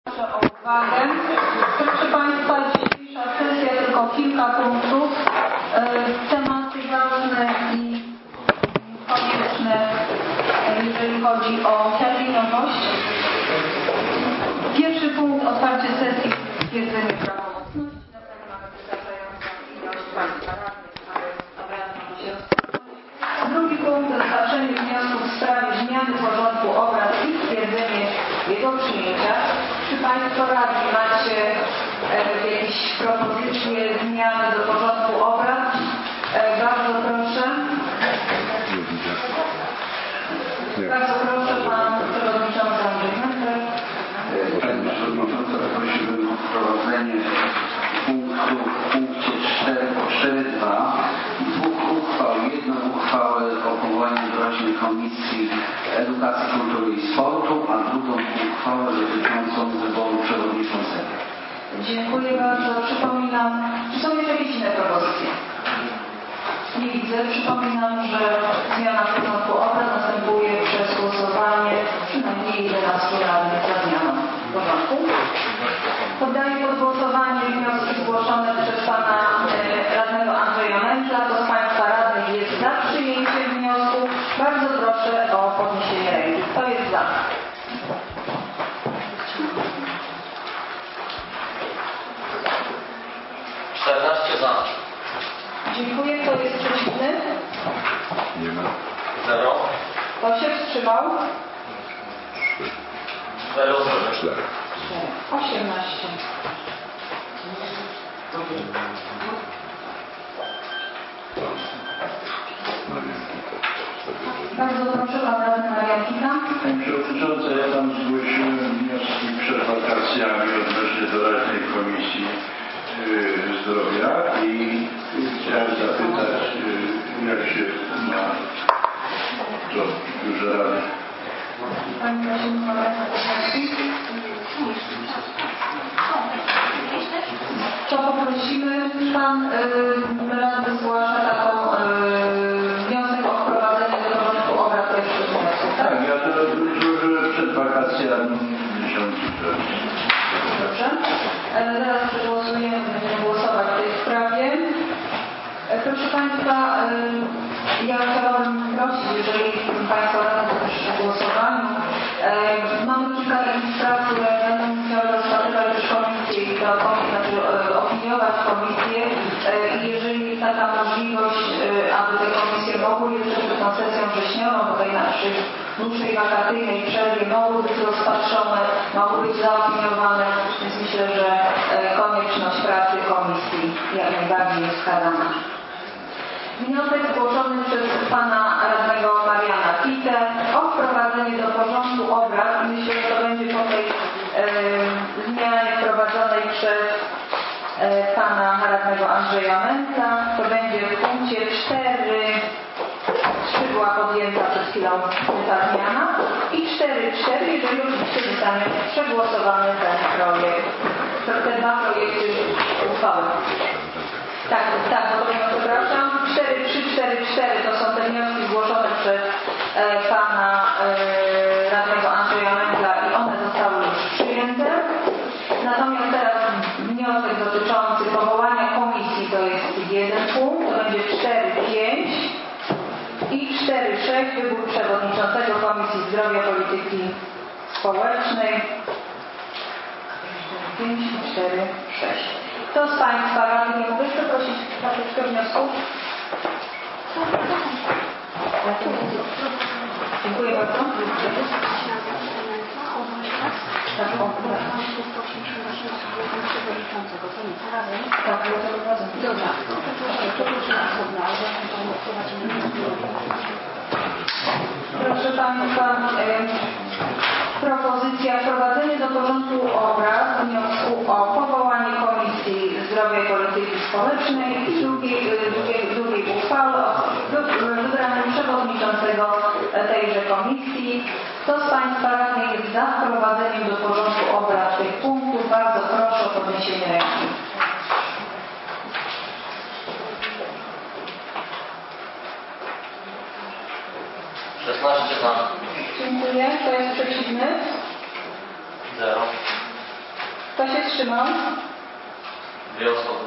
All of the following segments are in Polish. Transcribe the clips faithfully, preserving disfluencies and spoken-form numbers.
O uwagę. Proszę Państwa, dzisiejsza sesja tylko kilka punktów. Tematy ważne i konieczne, jeżeli chodzi o terminowość. Pierwszy punkt, otwarcie sesji, stwierdzenie prawomocności. Na pewno mamy wystarczającą ilość Państwa radnych, aby obrady mogły się rozpocząć. Drugi punkt, rozpatrzenie wniosków w sprawie zmiany porządku obrad i stwierdzenie jego przyjęcia. Czy Państwo radni macie e, jakieś propozycje zmiany do porządku obrad? E, bardzo proszę. Bardzo proszę, Pan Przewodniczący Andrzej Mędrek. Pani Przewodnicząca, prosiłbym o wprowadzenie punktu w punkcie cztery dwa dwóch uchwał, jedną uchwałę o powołaniu doraźnej Komisji Edukacji, Kultury i Sportu, a drugą uchwałę dotyczącą wyboru przewodniczącego. Dziękuję bardzo. Przypominam, czy są jeszcze jakieś inne propozycje? Nie widzę. Przypominam, że zmiana porządku obrad następuje przez głosowanie przynajmniej jedenastu radnych za zmianą porządku. Poddaję pod głosowanie wnioski zgłoszone przez Pana e, radnego Andrzeja Mędla. Kto z Państwa radnych jest za przyjęciem wniosku? Bardzo proszę o podniesienie ręki. Kto jest za? czternaście za. Dziękuję. Kto jest przeciwny? Nie ma. zero. Kto się wstrzymał? zero. Cztery. osiemnaście. Bardzo proszę, Pan radny Marian Kita. Pani Przewodnicząca, ja tam zgłosiłem wnioski przed wakacjami odnośnie doraźnej Komisji yy, Zdrowia i chciałem zapytać, yy, jak się ma to duże rady. Pani Przewodnicząca, to poprosimy. Pan y, radny zgłasza taką y, wniosek o wprowadzenie do porządku obrad pierwszych wniosków. Tak, ja to złożyłem przed wakacjami dziesiątego czerwca. Dobrze. E, zaraz przegłosujemy, będziemy głosować w tej sprawie. E, proszę Państwa, e, ja chciałabym prosić, jeżeli Państwo radni też w głosowaniu, e, mamy kilka takich spraw, które będą musiały rozpatrywać też komisję i to znaczy e, opiniować komisję e, i jeżeli jest taka możliwość, e, aby te komisje mogły jeszcze przed tą sesją wrześniową, tutaj na naszej dłuższej wakacyjnej przerwie mogły być rozpatrzone, mogły być zaopiniowane, więc myślę, że e, konieczność pracy komisji jak najbardziej jest wskazana. Wniosek zgłoszony przez Pana radnego Mariana Kitę o wprowadzenie do porządku obrad. Myślę, że to będzie po tej e, zmianie wprowadzonej przez e, Pana radnego Andrzeja Mędla. To będzie w punkcie cztery trzy była podjęta przed chwilą ta zmiana i cztery cztery, jeżeli oczywiście zostanie przegłosowany ten projekt, te dwa projekty uchwały. Tak, tak, bo przepraszam. cztery trzy cztery cztery to są te wnioski zgłoszone przez e, Pana e, radnego Andrzeja Mędla i one zostały już przyjęte. Natomiast teraz wniosek dotyczący powołania komisji to jest jeden punkt, to będzie cztery pięć i cztery sześć wybór przewodniczącego Komisji Zdrowia, Polityki Społecznej. pięć i cztery sześć. Kto z Państwa radnych, mogę jeszcze prosić karteczkę wniosków? Dziękuję bardzo. Tak, o, tak, dobra. Proszę Państwa, e, propozycja wprowadzenie do porządku obrad wniosku o powołanie Komisji Zdrowia i Polityki Społecznej i drugiej, drugiej, drugiej uchwały o wybraniu przewodniczącego tejże komisji. Kto z Państwa radnych jest za wprowadzeniem do porządku obrad tych punktów? Bardzo proszę o podniesienie ręki. szesnaście za. Dziękuję. Kto jest przeciwny? zero. Kto się wstrzymał? Dwie osoby.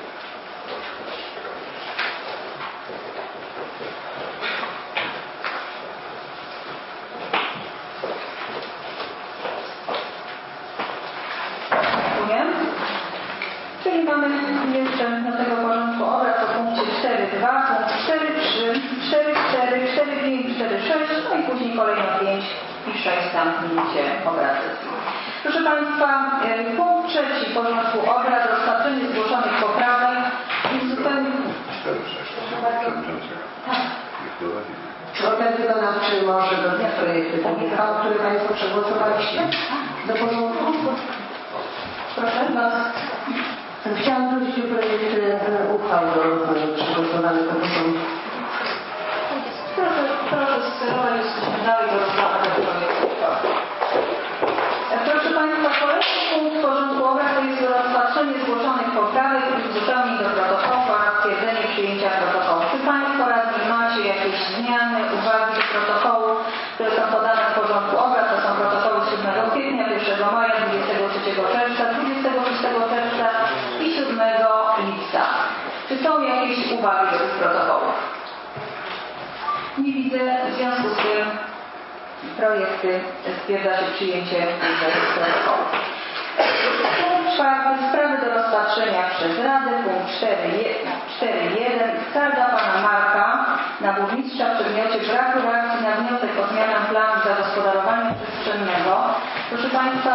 Dziękuję. Czyli mamy jeszcze do tego porządku obrad o punkcie cztery dwa, punkt cztery trzy, cztery cztery, cztery pięć, cztery sześć, no i później kolejno pięć i sześć zamknięcie obrad sesji. Proszę Państwa, punkt trzeci porządku obrad, rozpatrzenie zgłoszonych poprawek i zupełnie... Czy organ wykonawczy może do dnia projektu uchwał, który Państwo przegłosowaliście do porządku? Proszę, no. Chciałam prosić o projekt uchwał do przegłosowanych do porządku. Proszę, proszę skierować, jesteśmy dalej do rozważania projektu uchwały. Proszę Państwa, kolejny punkt porządku obrad to jest rozpatrzenie zgłoszonych poprawek i uzupełnień do protokołu oraz stwierdzenie przyjęcia protokołu. Czy Państwo radni macie jakieś zmiany, uwagi do protokołu, które są podane w porządku obrad? To są protokoły siódmego kwietnia, pierwszego maja, dwudziestego trzeciego czerwca, dwudziestego szóstego czerwca i siódmego lipca. Czy są jakieś uwagi do tych protokołów? Nie widzę, w związku z tym projekty stwierdza się przyjęcie tych protokołów. Punkt czwarty. Sprawy do rozpatrzenia przez Radę. Punkt cztery jeden. Skarga pana Marka na burmistrza w przedmiocie braku reakcji na wniosek o zmianę planu zagospodarowania przestrzennego. Proszę Państwa,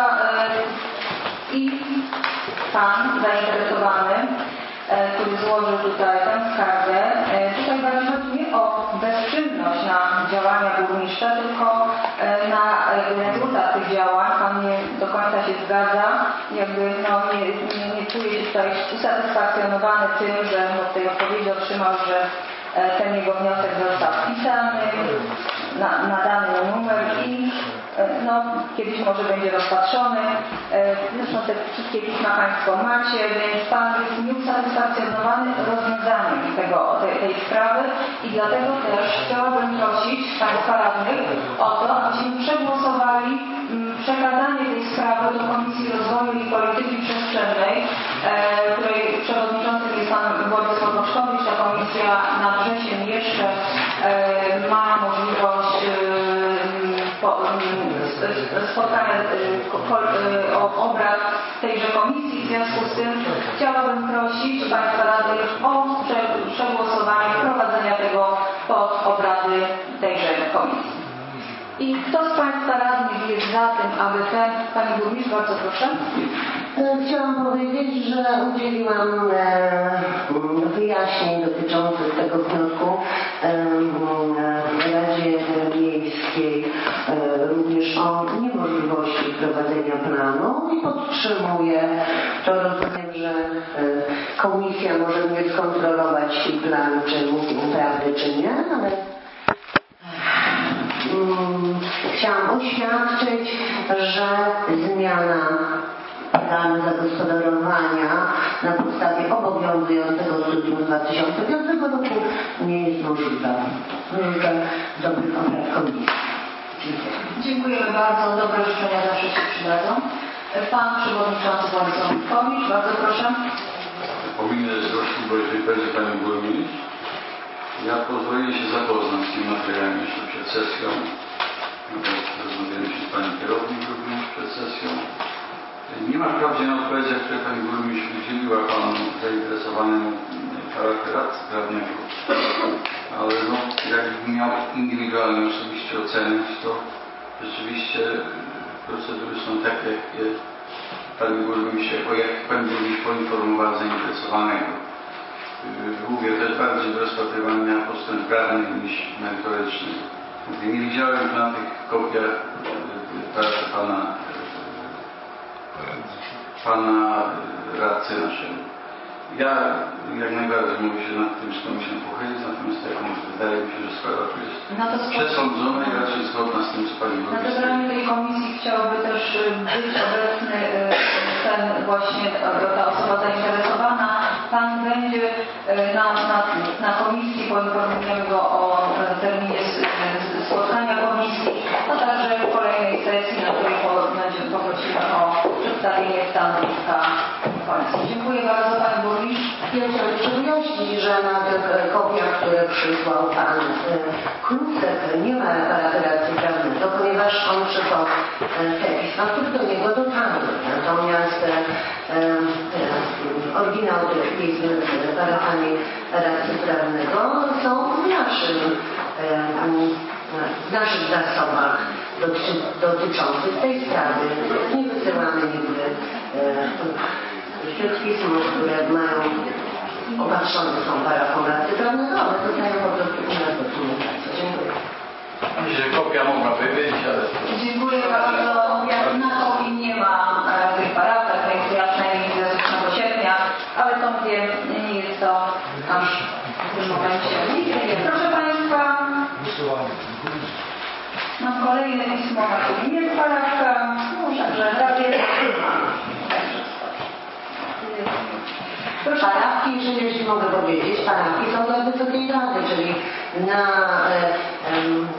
yy, i pan zainteresowany, który złożył tutaj tę skargę. Tutaj bardziej chodzi nie o bezczynność na działania burmistrza, tylko na rezultat tych działań. Pan nie do końca się zgadza, jakby no, nie, nie, nie czuje się tutaj usatysfakcjonowany tym, że no, w tej odpowiedzi otrzymał, że ten jego wniosek został wpisany, na, nadany numer i no, kiedyś może będzie rozpatrzony. Zresztą te wszystkie pisma Państwo macie, więc Pan jest nieusatysfakcjonowany rozwiązaniem tego, tej, tej sprawy i dlatego też chciałabym prosić Państwa radnych o to, abyśmy przegłosowali przekazanie tej sprawy do Komisji Rozwoju i Polityki Przestrzennej, której przewodniczącym jest Pan Władysław Boczkowicz. Ta komisja na wrzesień jeszcze ma możliwość spotkania obrad tejże komisji. W związku z tym chciałabym prosić Państwa radnych o przegłosowanie wprowadzenia tego pod obrady tejże komisji. I kto z Państwa radnych jest za tym, aby ten... Pani Burmistrz, bardzo proszę. Chciałam powiedzieć, że udzieliłam wyjaśnień dotyczących tego wniosku Radzie Miejskiej, również o niemożliwości wprowadzenia planu i podtrzymuję to. Rozumiem, że komisja może mnie skontrolować ten plan, czy mówię prawdę, czy nie, ale chciałam oświadczyć, że zmiana planu zagospodarowania na podstawie obowiązującego studium z dwa tysiące piątego roku nie jest możliwa. Życzę dobrych obrad komisji. Dziękuję. Dziękujemy bardzo. Dobre życzenia zawsze się przydadzą. Pan Przewodniczący Władysław Boczkowicz, bardzo proszę. Pominę złośliw, bo jeżeli będzie Pani Burmistrz, ja pozwolę się zapoznać z tym materiałem jeszcze przed sesją. Rozmawiałem się z Pani Kierownik również przed sesją. Nie ma wprawdzie na odpowiedziach, które Pani Burmistrz udzieliła Panu zainteresowanemu charakter radcy prawnego, ale no, jakbym miał indywidualnie osobiście ocenić, to rzeczywiście procedury są takie, jakie Pani Burmistrz, jak Pani Burmistrz poinformowała zainteresowanego. Mówię też bardziej do rozpatrywania postęp prawnych niż merytorycznych. Nie widziałem na tych kopiach pracy Pana Pana radcy naszego. Ja jak najbardziej mogę się nad tym z komisją pochylić, natomiast jak mówię, wydaje mi się, że sprawa tu jest no przesądzona i raczej zgodna z tym, co Pani mówi. Na Burmistrz. zebraniu tej komisji chciałby też być obecny ten właśnie, ta osoba zainteresowana. Pan będzie na, na, na komisji, poinformujemy go o terminie spotkania komisji, a także w kolejnej sesji, na której poprosimy o przedstawienie stanu że na tych kopiach, które przysłał pan Klusek, nie ma referatu racji prawnego, ponieważ on przysłał te pisma, które do niego dotarły. Natomiast oryginał tych pism z referatami racji prawnego są w naszym, w naszych zasobach doty, dotyczących tej sprawy. Nie wysyłamy nigdy wśród pism, które mają opatrzone są parafą racji prawnego, ale dostają po prostu inne dokumentacje. Dziękuję. Myślę, że kopia mogła wybyć, ale... Dziękuję bardzo. Jak na kopii nie ma w tych paragrafach, więc ja przynajmniej widzę z ósmego sierpnia, ale to mówię, nie jest to aż w tym momencie. Proszę Państwa, mam kolejne pismo, nie jest paragraf, także raczej Proszę, parafki, jeżeli, jeśli mogę powiedzieć, parafki są dla Wysokiej Rady, czyli na e, e,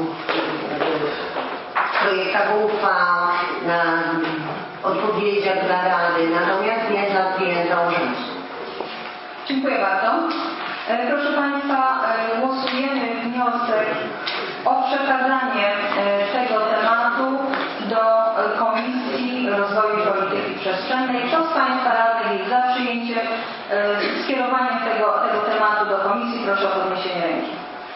projektach uchwał, na odpowiedziach dla Rady, natomiast nie dla klienta urzędu. Dziękuję bardzo. E, proszę Państwa, e, głosujemy wniosek o przekazanie e, tego tematu do e, Komisji Rozwoju i Polityki Przestrzennej. Kto z Państwa radnych jest za przyjęciem, e, skierowaniem tego, tego tematu do Komisji? Proszę o podniesienie ręki.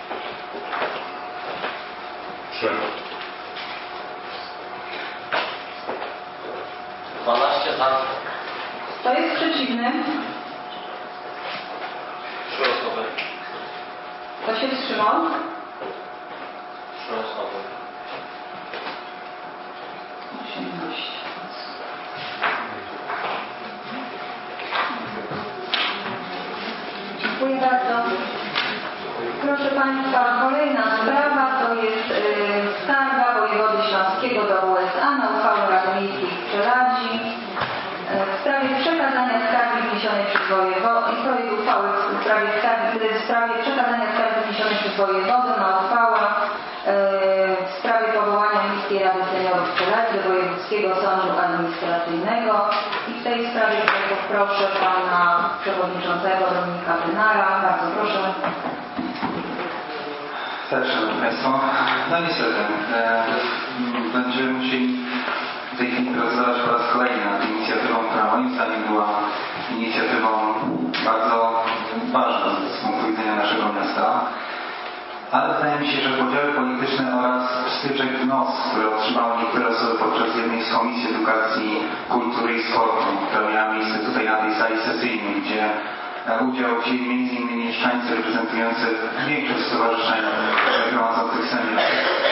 dwanaście za. Kto jest przeciwny? Trzy osoby. Kto się wstrzymał? Trzy osoby. osiemnaście. Dziękuję bardzo. Proszę Państwa, kolejna sprawa to jest yy, skarga wojewody śląskiego do U S A na uchwałę Rady Miejskiej w Przeladzi yy, w sprawie przekazania skargi wniesionej przez wojewodę i projekt uchwały w sprawie, skargi, w sprawie przekazania skargi wniesionej przez wojewodę na uchwałę yy, w sprawie powołania Miejskiej Rady Seniorów w Przeladzi do Wojewódzkiego Sądu Administracyjnego i w tej sprawie proszę Pana Przewodniczącego Dominika Wynara. Bardzo proszę. Tak, Szanowni Państwo, no niestety e, będziemy musieli w tej chwili pracować po raz kolejny nad inicjatywą, która moim zdaniem była inicjatywą bardzo ważną z punktu widzenia naszego miasta, ale wydaje mi się, że podziały polityczne oraz styczek w nos, które otrzymały niektóre osoby podczas jednej z Komisji Edukacji, Kultury i Sportu, która miała miejsce tutaj na tej sali sesyjnej, gdzie udział wzięli między innymi mieszkańcy reprezentujący większość stowarzyszeń gromadzących seniorów.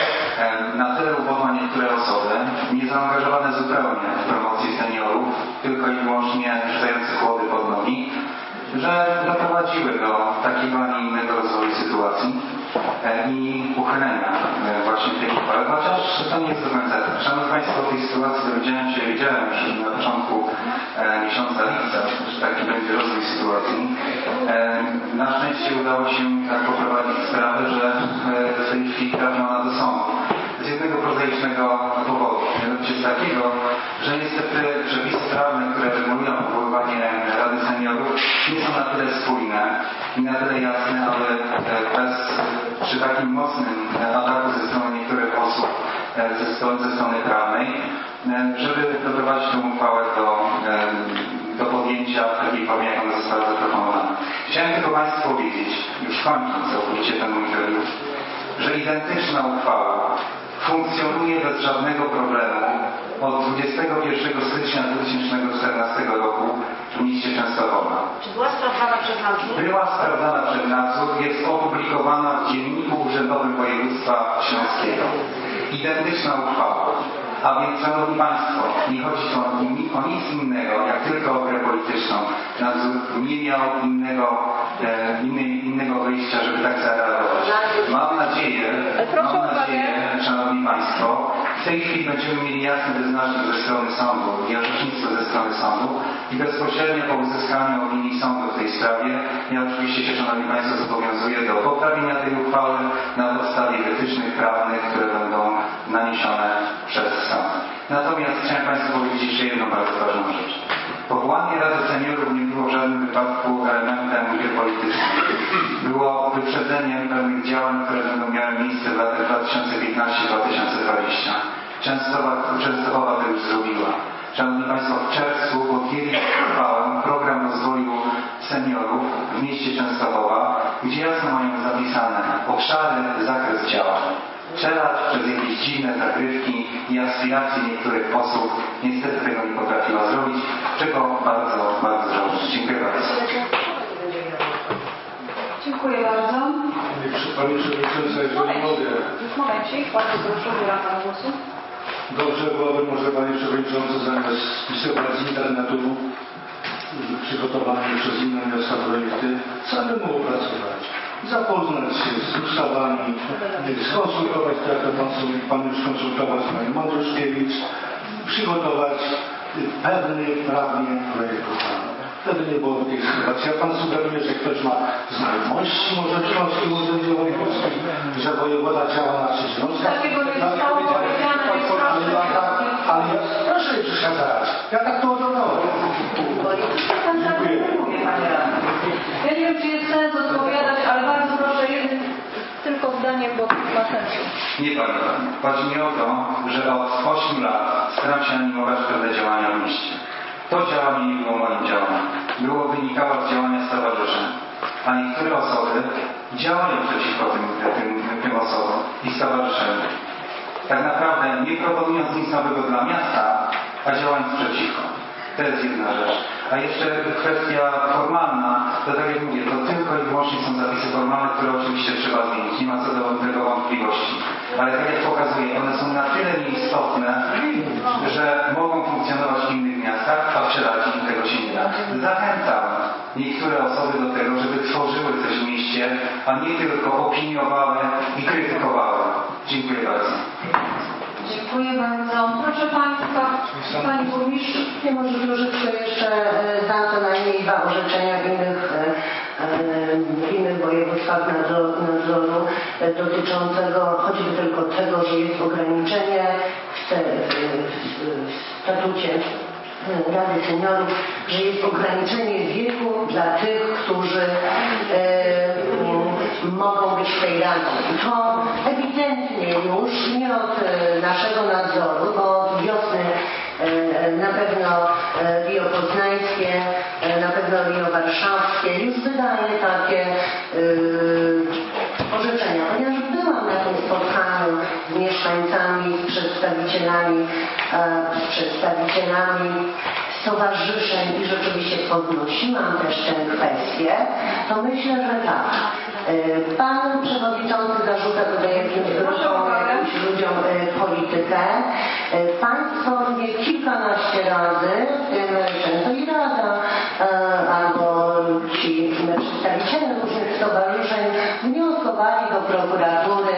Na tyle upadła niektóre osoby, niezaangażowane zupełnie w promocję seniorów, tylko i wyłącznie rzucające chłody pod nogi, że doprowadziły do takiego, a nie innego rozwoju sytuacji i uchylenia właśnie tej uchwały, chociaż to nie jest do końca tak. Szanowni Państwo, o tej sytuacji dowiedziałem się, wiedziałem już na początku e, miesiąca lipca, że taki będzie rozwój sytuacji. E, na szczęście udało się tak poprowadzić sprawę, że e, w tej chwili trafi ona do sądu. Z jednego prozaicznego powodu, mianowicie z takiego, że niestety przepisy prawne, które regulują powoływanie Rady Seniorów, nie są na tyle spójne i na tyle jasne, aby bez, przy takim mocnym ataku ze strony niektórych osób ze strony, ze strony prawnej, żeby doprowadzić tę uchwałę do, do podjęcia w takiej formie, jak ona została zaproponowana. Chciałem tylko Państwu powiedzieć, już kończąc całkowicie ten mój wywiad, że identyczna uchwała funkcjonuje bez żadnego problemu od dwudziestego pierwszego stycznia dwa tysiące czternastego roku w mieście Częstochowa. Czy była sprawdzana przez nadzór? Była sprawdzana przez nadzór, jest opublikowana w Dzienniku Urzędowym Województwa Śląskiego. Identyczna uchwała. A więc, Szanowni Państwo, nie chodzi tu o, o nic innego, jak tylko o grę polityczną. Nadzór nie miał innego, e, inny, innego wyjścia, żeby tak zareagować. Mam nadzieję, mam nadzieję, Szanowni Państwo, w tej chwili będziemy mieli jasny wyznacznik ze strony sądu i orzecznictwo ze strony sądu i bezpośrednio po uzyskaniu opinii sądu w tej sprawie ja oczywiście się, Szanowni Państwo, zobowiązuję do poprawienia tej uchwały na podstawie wytycznych prawnych, które będą naniesione przez sąd. Natomiast chciałem Państwu powiedzieć jeszcze jedną bardzo ważną rzecz. Powołanie Rady Seniorów nie było w żadnym wypadku elementem gry politycznej. było wyprzedzeniem pewnych działań, które będą miały miejsce w latach dwa tysiące piętnastym do dwa tysiące dwudziestym. Częstochowa, Częstochowa to już zrobiła. Szanowni Państwo, w czerwcu podjęli uchwałę program rozwoju seniorów w mieście Częstochowa, gdzie jasno mają zapisane obszary, zakres działań. Przelać przez jakieś dziwne zagrywki i aspiracje niektórych posłów niestety tego nie potrafiła zrobić, czego bardzo, bardzo żałuję. Dziękuję bardzo. Dziękuję bardzo. Panie Przewodniczący, jeżeli mogę. Momencik, bardzo proszę, udzielam Panu głosu. Dobrze byłoby może Panie Przewodniczący zamiast spisywać z internetu przygotowane przez inne miasta projekty, samemu opracować, zapoznać się z ustawami, skonsultować, tak jak Pan już konsultował z Panią Andruszkiewicz, przygotować pewny prawnie projekt uchwały. Wtedy nie byłoby tej sytuacji. A Pan sugeruje, że ktoś ma znajomości może w Śląskim Urzędzie Wojewódzkim, że wojewoda działa na rzecz Śląska. Takiego nie zostało powiedziane, więc ale ja, proszę nie przeszkadzać. Ja tak to odebrałem. Pan tak mówię, Panie Radny. Ja nie wiem, czy jest sens odpowiadać, ale bardzo proszę jednym tylko zdaniem, bo ma sensu. Nie Pani Radny. Chodzi mi o to, że od ośmiu lat staram się animować pewne działania w mieście. To działanie nie było moim działaniem. Było wynikało z działania stowarzyszeń. A niektóre osoby działają przeciwko tym, tym, tym osobom i stowarzyszeniom. Tak naprawdę nie proponując nic nowego dla miasta, a działając przeciwko. To jest jedna rzecz. A jeszcze kwestia formalna, to tak jak mówię, to tylko i wyłącznie są zapisy formalne, które oczywiście trzeba zmienić. Nie ma co do tego wątpliwości. Ale tak jak pokazuję, one są na tyle nieistotne, że mogą funkcjonować w innych miastach, a w Czeladzie tego się nie da. Zachęcam niektóre osoby do tego, żeby tworzyły coś w mieście, a nie tylko opiniowały i krytykowały. Dziękuję bardzo. Dziękuję bardzo. Proszę Państwa, Pani Burmistrz. Nie, może troszeczkę jeszcze dam co najmniej dwa orzeczenia w innych, w innych województwach nadzoru dotyczącego choćby tylko tego, że jest ograniczenie w, te, w statucie Rady Seniorów, że jest ograniczenie wieku dla tych, którzy e, mogą być w tej Radzie. I to ewidentnie już nie od naszego nadzoru, bo od wiosny e, na pewno Rio Poznańskie, e, na pewno Rio Warszawskie już wydaje takie e, orzeczenia, ponieważ byłam na tym spotkaniu z mieszkańcami, z przedstawicielami, e, z przedstawicielami stowarzyszeń i rzeczywiście podnosiłam też tę kwestię, to myślę, że tak. E, Pan Przewodniczący zarzuca tutaj jakimś grupom, jakimś ludziom e, politykę. E, Państwo mnie kilkanaście razy, w tym często i Rada, e, albo ci przedstawiciele różnych stowarzyszeń wnioskowali do prokuratury,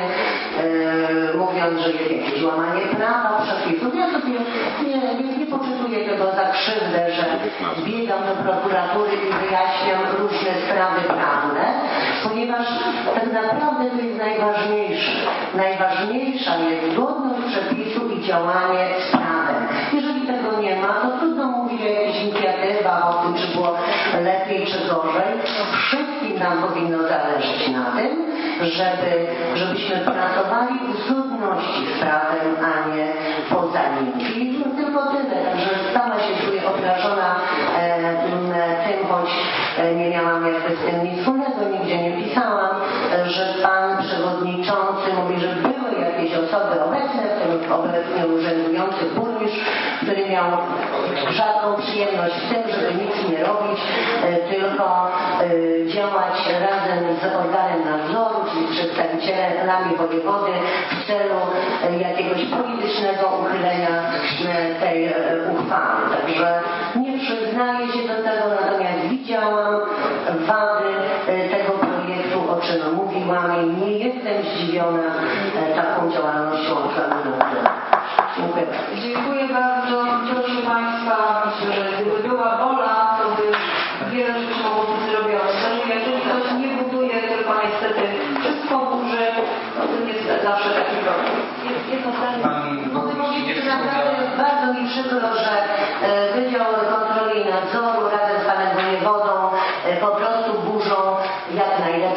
e, mówiąc, że jest jakieś łamanie prawa, przepisów. Ja sobie nie, nie, nie poczytuję tego za krzywdę, że biegam do prokuratury i wyjaśniam różne sprawy prawne, ponieważ tak naprawdę to jest najważniejsze. Najważniejsza jest zgodność przepisu i działanie z prawem. Jeżeli tego nie ma, to trudno mówić o jakichś inicjatywach, o tym, czy było lepiej, czy gorzej. Wszystkim nam powinno zależeć na tym, żeby, żebyśmy pracowali w zgodności z prawem, a nie poza nim. I tylko tyle. Także sama się czuję obrażona e, tym, choć e, nie miałam jakby z tym nic wspólnego, nigdzie nie pisałam, e, że Pan Przewodniczący mówi, że były jakieś osoby obecne, w tym obecnie urzędujący burmistrz, który miał żadną przyjemność w tym, żeby nic nie robić, e, tylko e, działać razem z organem nadzoru, czyli z przedstawicielami wojewody w celu e, jakiegoś politycznego uchylenia e, tej e, uchwały. Także nie przyznaję się do tego, natomiast widziałam wady e, tego projektu, o czym mówiłam i nie jestem zdziwiona e, taką działalnością organu nadzoru. Dziękuję bardzo. Dziękuję bardzo. Proszę Państwa, myślę, że gdyby była wola, to by wiele rzeczy mogło być zrobione. Znaczy, jeżeli ktoś nie buduje, tylko niestety wszystko burzy, to to jest zawsze taki problem. Jedno zdanie. Mogę powiedzieć, że naprawdę jest bardzo mi przykro, że e, Wydział Kontroli i Nadzoru razem z Panem Wojewodą e, po prostu burzą jak najlepiej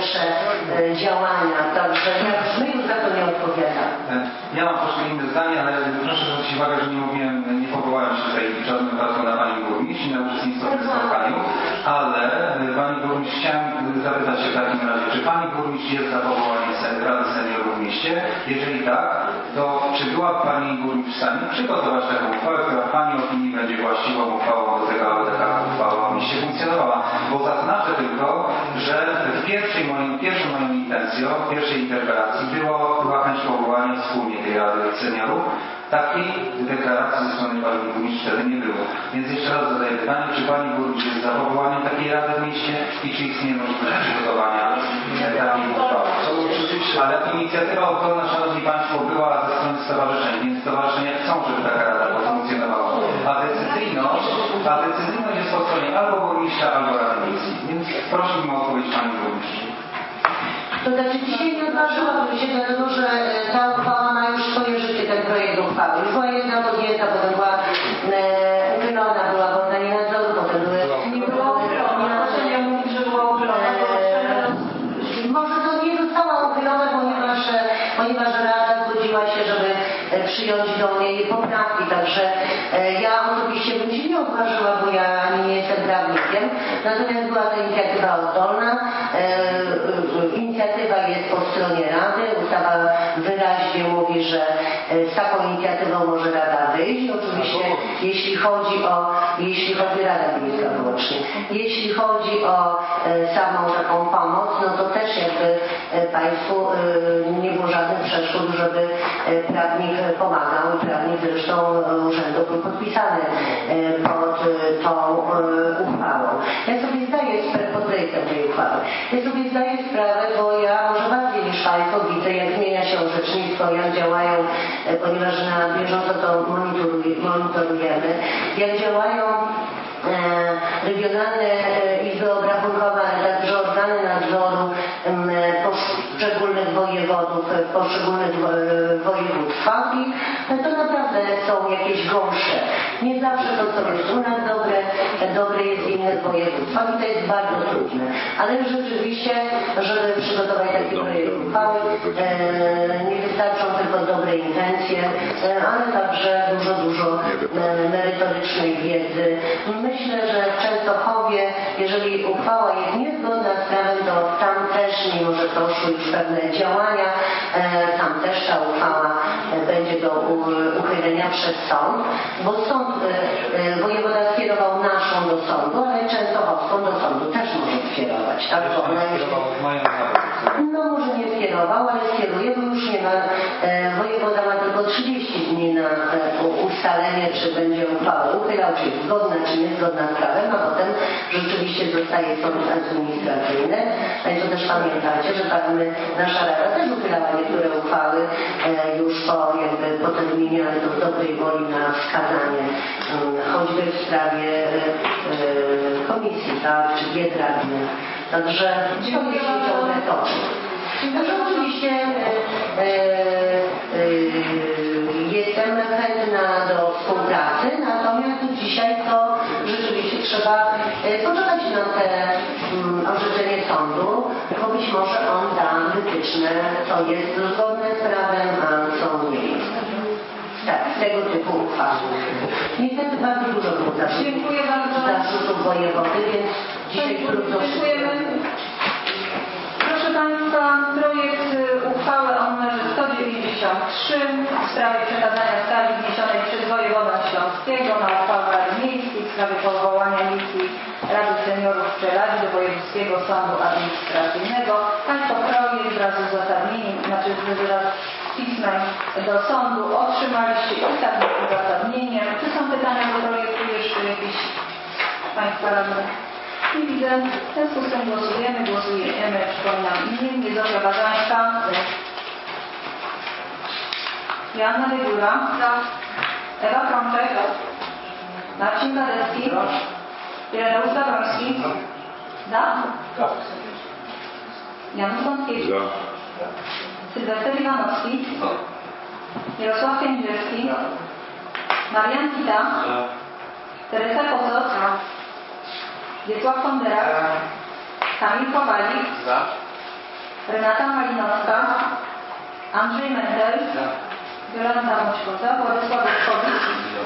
dalsze e, działania. Także ja, my już za to nie odpowiadamy. Ja mam troszkę inne zdanie, ale proszę zwrócić uwagę, że nie mówiłem, nie powołałem się tutaj w żadnym wypadku na Pani Burmistrz i na uczestnictwo w tym spotkaniu, ale Pani Burmistrz chciałem zapytać się w takim razie, czy Pani Burmistrz jest za powołaniem Rady Seniorów w mieście? Jeżeli tak, to czy była Pani Burmistrz w stanie przygotować taką uchwałę, która w Pani opinii będzie właściwą uchwałą do tego, aby taka uchwała w mieście funkcjonowała? Bo zaznaczę tylko, że w pierwszej moim, pierwszą moją intencją, w pierwszej interpelacji było, była chęć powołania wspólnie tej Rady Seniorów. Takiej deklaracji ze strony Pani Burmistrz wtedy nie było. Więc jeszcze raz zadaję pytanie, czy Pani Burmistrz jest za powołaniem takiej Rady w mieście i czy istnieje możliwość przygotowania takiej uchwały? Ale inicjatywa oddolna, Szanowni Państwo, była ze strony stowarzyszeń, więc stowarzyszenia chcą, żeby taka Rada funkcjonowała. A decyzyjność, a decyzyjność jest po stronie albo burmistrza, albo Rady Miejskiej. Więc prosiłbym o odpowiedź Pani Burmistrz. To znaczy dzisiaj nie odważyłabym się, dlatego że ta uchwała ma już swoje życie, ten projekt uchwały. Już była jedna podjęta, potem była e, uchylona, była w organie nadzoru, potem były... Nie było uchylona, proszę nie mówić, że była uchylona, bo może to nie została uchylona, ponieważ, ponieważ Rada zgodziła się, żeby przyjąć do niej poprawki, także e, ja osobiście bym się nie odważyła, bo ja nie jestem prawnikiem, natomiast była to inicjatywa oddolna, e, inicjatywa jest po stronie Rady, ustawa wyraźnie mówi, że z taką inicjatywą może Rada wyjść. Oczywiście jeśli chodzi o, jeśli chodzi Rada Miejska wyłącznie, jeśli chodzi o e, samą taką pomoc, no to też jakby e, Państwu e, nie było żadnych przeszkód, żeby e, prawnik pomagał i prawnik zresztą e, urzędu był podpisany e, pod e, tą e, uchwałą. Ja sobie zdaję sprawę, pod projektem tej uchwały. Ja sobie zdaję sprawę, bo ja może bardziej niż Państwo widzę, jak zmienia się orzecznictwo, jak działają, ponieważ na bieżąco to monitorujemy, jak działają e, regionalne e, izby obrachunkowe, ale także organy nadzoru e, poszczególnych wojewodów, poszczególnych e, województwach i to naprawdę są jakieś gąsze. Nie zawsze to, co jest u nas dobre, dobre jest w innych województwach i to jest bardzo trudne. Ale rzeczywiście, żeby przygotować taki projekt uchwały, e, nie wystarczą tylko dobre intencje, e, ale także dużo, dużo e, merytorycznej wiedzy. Myślę, że w Częstochowie, jeżeli uchwała jest niezgodna z prawem, to tam też, mimo że poszły już pewne działania, e, tam też ta uchwała e, będzie do u, uchylenia przez sąd, bo sąd, e, e, wojewoda skierował naszą do sądu, ale częstochowską do sądu też może skierować. Tak? Bo ona już, no może nie skierował, ale skieruje, bo już nie ma, e, wojewoda ma tylko trzydzieści dni na e, ustalenie, czy będzie uchwałę uchylał, czy jest zgodna, czy niezgodna z prawem, a potem rzeczywiście zostaje sąd administracyjny. Państwo też pamiętacie, że my, nasza Rada też uchylała niektóre uchwały e, już po, jakby, po terminie, ale to w dobrej woli na wskazanie, um, choćby w sprawie e, e, komisji, tak, czy bied radnych. Także to się ciągle toczy. Także oczywiście e, e, jestem chętna do współpracy, natomiast dzisiaj to rzeczywiście trzeba e, poczekać na te um, orzeczenie sądu, bo być może on da wytyczne, co jest zgodne z prawem, a co nie jest. Tak, tego typu uchwały. Niestety bardzo dużo było zarzutów, Dziękuję bardzo. zarzutów wojewody, więc dzisiaj trudno Dziękujemy. Proszę Państwa, projekt uchwały o numerze sto dziewięćdziesiąt trzy w sprawie przekazania skargi wniesionej przez wojewodę śląskiego na uchwałę Rady Miejskiej w sprawie powołania Miejskiej Rady Seniorów w Przeradzie do Wojewódzkiego Sądu Administracyjnego. Państwo projekt wraz z uzasadnieniem, znaczy wraz z pismem do sądu otrzymaliście i tak uzasadnienie. Czy są pytania do projektu jeszcze jakieś Państwa radnych? Nie widzę. W związku z tym głosujemy. Głosujemy, przypominam, imiennie Zofia Bazańska. Joanna Wiewióra. Ewa Krączek. Marcin Gadecki. Ireneusz Gawroński. Za? Janusz Wątkiewicz. Sylwester Iwanowski. Jarosław Kędzierski. Marian Kita. Teresa Kocot. Wiesław Konderak. Kamil Kowalik. Renata Malinowska, Andrzej Mentel, Jolanta Mośkoza, Władysław Oczkowicz,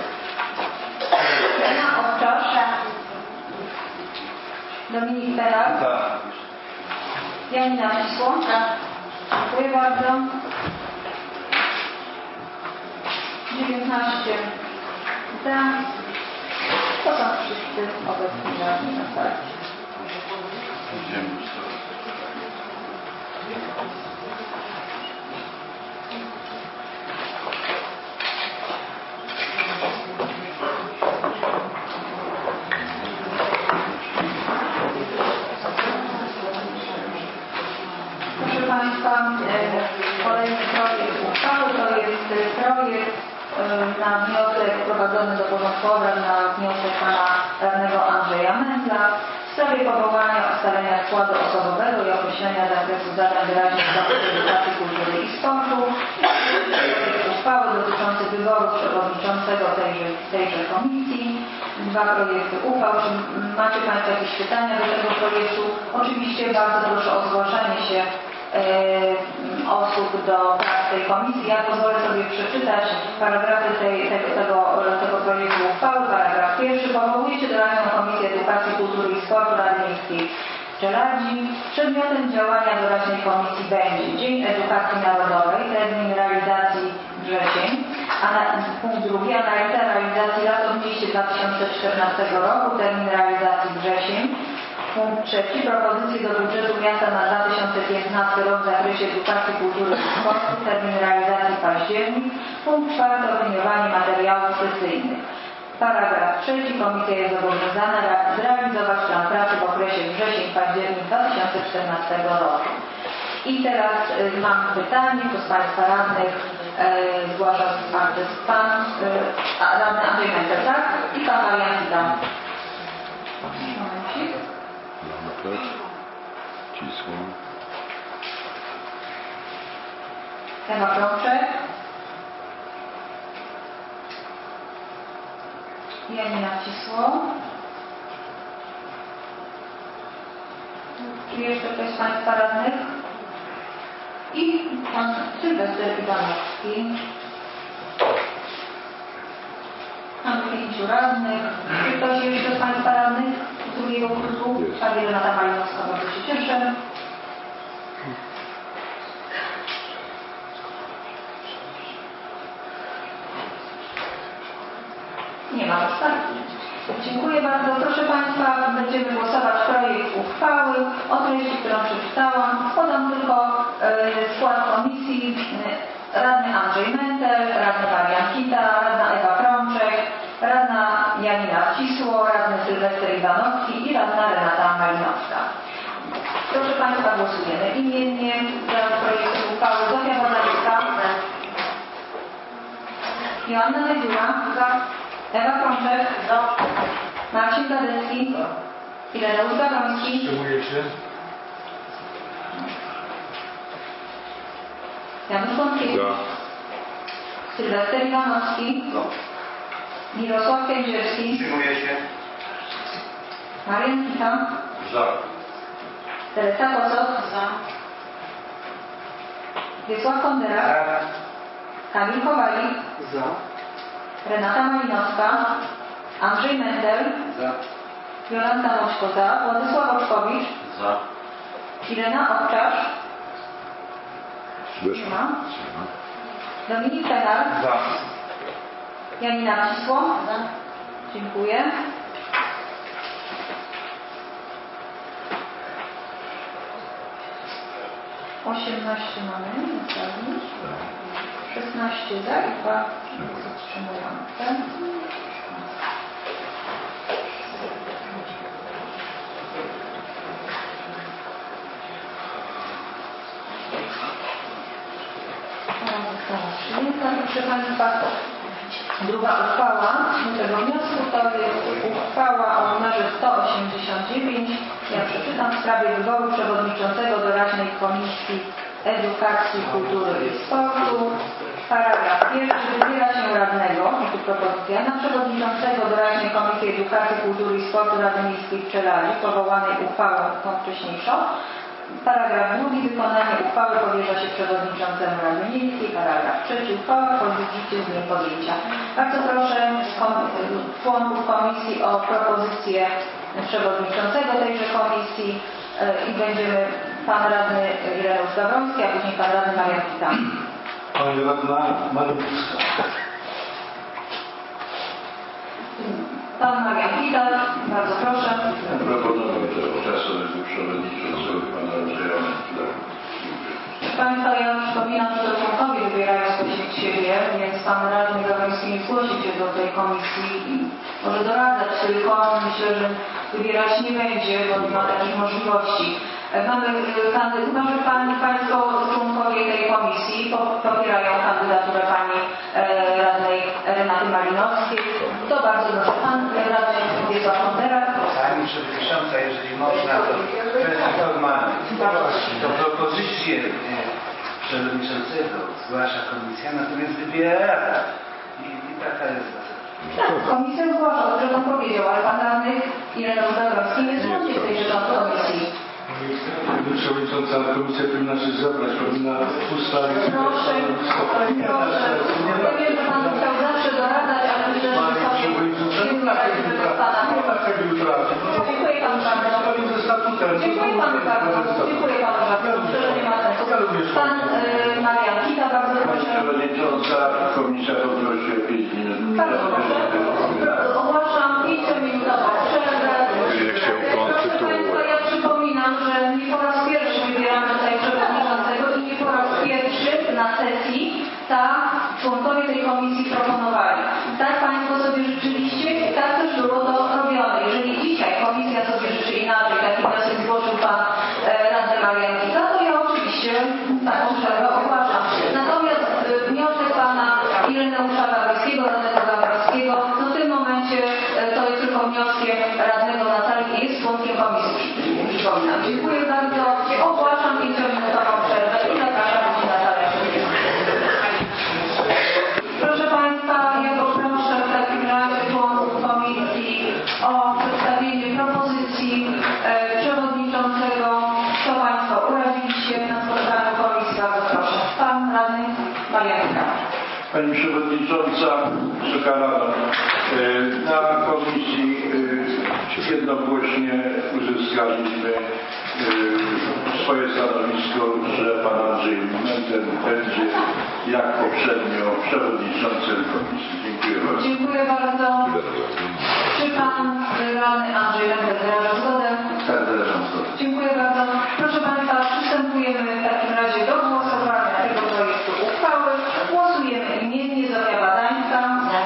Jana Owczarz, Dominik Peral, Janina Cisło. Dziękuję bardzo. dziewiętnaście za. To są wszyscy obecni radni na sali. Proszę Państwa, kolejny projekt uchwały to jest projekt na wniosek wprowadzony do porządku obrad na wniosek pana radnego Andrzeja Mędla w sprawie powołania ustalenia składu osobowego i określenia zakresu zadań wyraźnych w zakresie edukacji, kultury i sportu. Projekt uchwały dotyczący wyboru przewodniczącego tejże, tejże komisji. Dwa projekty uchwał. Czy macie Państwo jakieś pytania do tego projektu? Oczywiście bardzo proszę o zgłaszanie się osób do prac tej komisji. Ja pozwolę sobie przeczytać paragrafy tej, tego, tego, tego projektu uchwały. Paragraf pierwszy. Powołuje się doradczą Komisję Edukacji, Kultury i Sportu Rady Miejskiej w Czeladzi. Przedmiotem działania doradczej komisji będzie Dzień Edukacji Narodowej, termin realizacji wrzesień, a na, punkt drugi, analiza realizacji lat w mieście dwa tysiące czternastego roku, termin realizacji wrzesień. Punkt trzeci. Propozycje do budżetu miasta na dwa tysiące piętnasty rok w zakresie edukacji, kultury i sportu, termin realizacji październik. Punkt czwarty. Opiniowanie materiałów sesyjnych. Paragraf trzeci. Komisja jest zobowiązana zrealizować plan pracy w okresie wrzesień-październik dwa tysiące czternastego roku. I teraz y, mam pytanie, kto z Państwa radnych y, zgłasza pan y, radny Andrzej Mentel, tak? I pan Marian Witam. Cisło. Ewa Krączek. Janina Cisło. Czy jeszcze ktoś z Państwa radnych? I pan Sylwester Iwanowski. Mamy pięciu radnych. Czy ktoś jeszcze z Państwa radnych z drugiego kursu? Pani Renata Malinowska, bardzo się cieszę. Nie ma już, tak? Dziękuję bardzo. Proszę Państwa, będziemy głosować projekt uchwały o treści, którą przeczytałam. Podam tylko y, skład komisji. Radny Andrzej Mentel, radny Marian Kita, radna Ewa Krączek, radna Janina Cisło, radny Sylwester Iwanowski i radna Renata Malinowska. Proszę Państwa, głosujemy imiennie za projektem uchwały. Zofia Wodajska, Joanna Wejdziura, Ewa Krączek, Marcin Gadecki, Ireneusz Gawroński. Wstrzymuje się. Janusz Wątkiewicz, Sylwester Iwanowski, Mirosław Kędzierski, Wstrzymuje się. Marian Kita, Za. Teresa Kosok, Wiesław Kondera, Kamil Kowalik, Renata Malinowska, Andrzej Mentel, Jolanta Mośkoza, Władysław Oczkowicz, Za. Irena Owczarz, Wyszło. Dominik Peral, Za. Janina Cisło. Dziękuję. osiemnaście mamy na sali. szesnaście za i dwa wstrzymujące. Została przyjęta. Proszę Państwa, druga uchwała tego wniosku to jest uchwała o numerze sto osiemdziesiąt dziewięć. Ja przeczytam w sprawie wyboru przewodniczącego doraźnej Komisji Edukacji, Kultury i Sportu. Paragraf pierwszy. Wybiera się radnego, i tu propozycja, na przewodniczącego doraźnej Komisji Edukacji, Kultury i Sportu Rady Miejskiej w Czeladzi, powołanej uchwałą tą wcześniejszą, Paragraf drugi. Wykonanie uchwały powierza się przewodniczącemu Rady Miejskiej. Paragraf trzeci. Uchwała wchodzi w życie z dniem podjęcia. Bardzo proszę kom- członków komisji o propozycję przewodniczącego tejże komisji i będziemy pan radny Ireneusz Gawroński, a później pan radny Marian Kita. Pani radna Mariuszka. Pan Marian Kita, bardzo proszę. Ja proponuję czasowego przewodniczącego pana Andrzeja Mętla. Państwa, ja przypominam, że członkowie wybierają spośród siebie, więc pan radny Gawroński nie zgłosi się do tej komisji i może doradzać, tylko myślę, że wybierać nie będzie, bo nie ma takich możliwości. Mamy kandydaturę, że pani, Państwo członkowie tej komisji popierają kandydaturę pani e, radnej Renaty Malinowskiej. To bardzo proszę. Pan radny Wiesław Kondera. Pani Przewodnicząca, jeżeli można, to kwestia formalna. To propozycję przewodniczącego zgłasza komisja, natomiast wybiera Rada. I, i taka jest zasada. Tak, komisja zgłasza, dobrze pan powiedział, ale pan radny Ireneusz Gawroński nie zgłosi w tejże komisji. Przewodnicząca komisja powinna się zebrać, powinna ustalić. Proszę, proszę. Ja wiem, że pan chciał zawsze doradzać, ale myślę, że Pani przewodnicząca, nie na tego utrafi, nie na tego utrafi. Dziękuję panu bardzo. Ze statutem. Dziękuję panu bardzo. Dziękuję panu bardzo. Myślę, że nie ma sensu. Pan y, Marian Kita, bardzo Pani proszę. przewodnicząca, komisja poprosi o pięć minut. Bardzo proszę. Ogłaszam pięciominutową przerwę. Niech się Proszę konstytuuje. Państwa, ja przypominam, że nie po raz pierwszy wybieramy tutaj przewodniczącego i nie po raz pierwszy na sesji tak członkowie tej komisji proponowali. Tak Państwo sobie życzyliście i tak też było to robione. Jeżeli dzisiaj komisja sobie życzy inaczej, taki wniosek zgłosił Pan e, radny Marian Kita, to ja oczywiście taką przerwę ogłaszam. Natomiast e, wniosek Pana Ireneusza Gawrońskiego, radnego Gawrońskiego, to w tym momencie e, to jest tylko wnioskiem radnego Natalii i jest członkiem komisji. Przypominam. Dziękuję bardzo. Ogłaszam pięciominutową przerwę i zapraszam Pani Natalię. Proszę Państwa, ja poproszę w takim razie członków komisji o przedstawienie propozycji e, przewodniczącego. Co Państwo uraziliście na spotkaniu komisji? Bardzo proszę. Pan radny Marian Kita. Pani Przewodnicząca, Wysoka Rado, na komisji jednogłośnie uzyskaliśmy swoje stanowisko, że pan Andrzej Mentel będzie jak poprzednio przewodniczącym komisji. Dziękuję bardzo. Dziękuję bardzo. Czy pan radny Andrzej Mentel wyraża zgodę? Tak, wyrażam zgodę. Dziękuję bardzo. Proszę Państwa, przystępujemy w takim razie do głosowania tego projektu uchwały. Głosujemy imiennie. Zofia Badańska.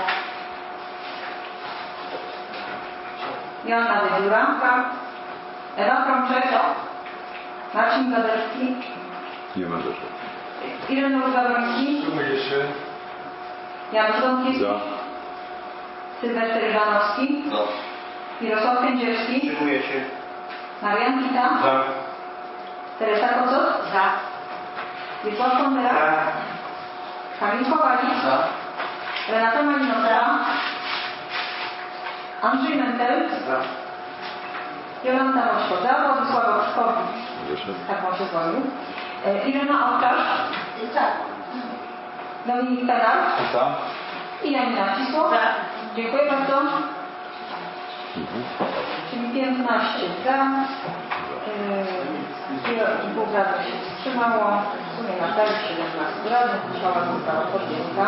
Joanna Wydziuranka. Ewa Krączek. Marcin Gaderski. Nie ma rzeczy. Ireneusz Gawroński. Wstrzymuje się. Jan Zgonkiewicz. Za. Sylwester Iwanowski. Za. Mirosław Kędzierski. Wstrzymuje się. Marian Kita. Za. Teresa Kocot. Za. Wiesław Kondera. Za. Kamil Kowalik. Za. Renata Malinowska. Andrzej Mentel. Za. Jolanta Mośko. Za. Władysław Oczkowicz. Proszę. Tak on się zwolnił. E, Irena Owczarz. Za. Dominik Pedal. Za. I Janina Cisło. Za. Dziękuję bardzo. Czyli piętnaście za. Yy, dwóch radnych się wstrzymało. W sumie na cztery, siedemnaście radnych. Uchwała została podjęta.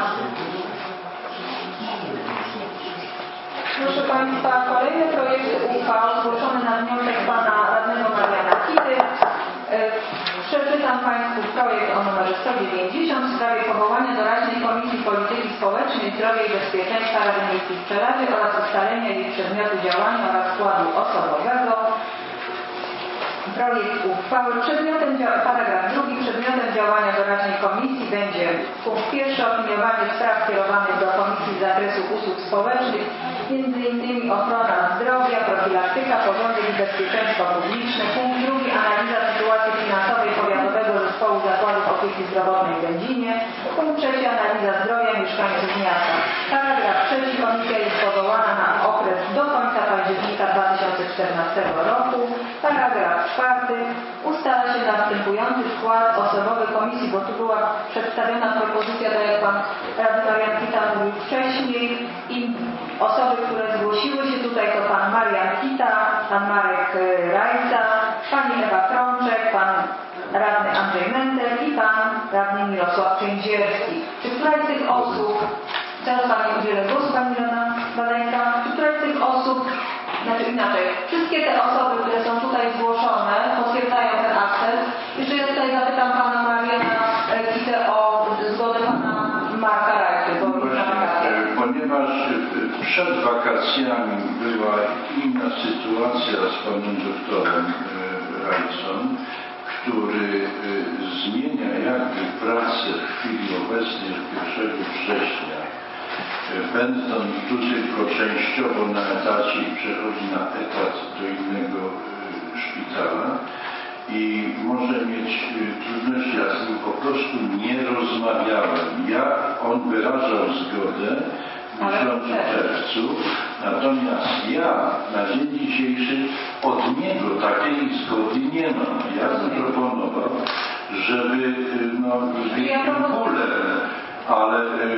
Proszę Państwa, kolejne projekty uchwał zgłoszone na wniosek Pana Radnego Mariana Kity. Przeczytam Państwu projekt o numerze sto dziewięćdziesiąt w sprawie powołania doraźnej Komisji Polityki Społecznej, Zdrowia i Bezpieczeństwa Rady Miejskiej w Przelawie oraz ustalenia jej przedmiotu działania oraz składu osobowego. Projekt uchwały. Przedmiotem, paragraf drugi. Przedmiotem działania doraźnej komisji będzie punkt pierwszy. Opiniowanie spraw kierowanych do komisji z zakresu usług społecznych, między innymi ochrona zdrowia, profilaktyka, porządek i bezpieczeństwo publiczne. Punkt drugi. Analiza sytuacji finansowej Powiatowego Zespołu Zakładów Opieki Zdrowotnej w Będzinie. Punkt trzeci. Analiza zdrowia mieszkańców miasta. Paragraf trzeci. Komisja jest powołana na okres do końca października dwa tysiące czternastego roku, paragraf czwarty, ustala się następujący skład osobowy komisji, bo tu była przedstawiona propozycja, tak jak Pan Radny Marian Kita mówił wcześniej, i osoby, które zgłosiły się tutaj, to Pan Marian Kita, Pan Marek Rajca, Pani Ewa Krączek, Pan Radny Andrzej Mentel i Pan Radny Mirosław Kędzierski. Czy któraś z tych osób, teraz Pani udzielę głosu, Pani Radna Badańska, czy któraś z tych osób, znaczy inaczej, wszystkie te osoby, które są tutaj zgłoszone, potwierdzają ten akces. Jeszcze ja tutaj zapytam Pana Mariana Kitę o zgodę Pana Marka Rajcy, bo ponieważ przed wakacjami była inna sytuacja z Panem Doktorem Rajcą, który zmienia jakby pracę w chwili obecnej od pierwszego września, będąc tu tylko częściowo na etacie i przechodzi na etat do innego szpitala i może mieć trudności. Ja z nim po prostu nie rozmawiałem. Ja, on wyrażał zgodę w miesiącu czerwcu, natomiast ja na dzień dzisiejszy od niego takiej zgody nie mam. Ja bym proponował, żeby no, bólem, ale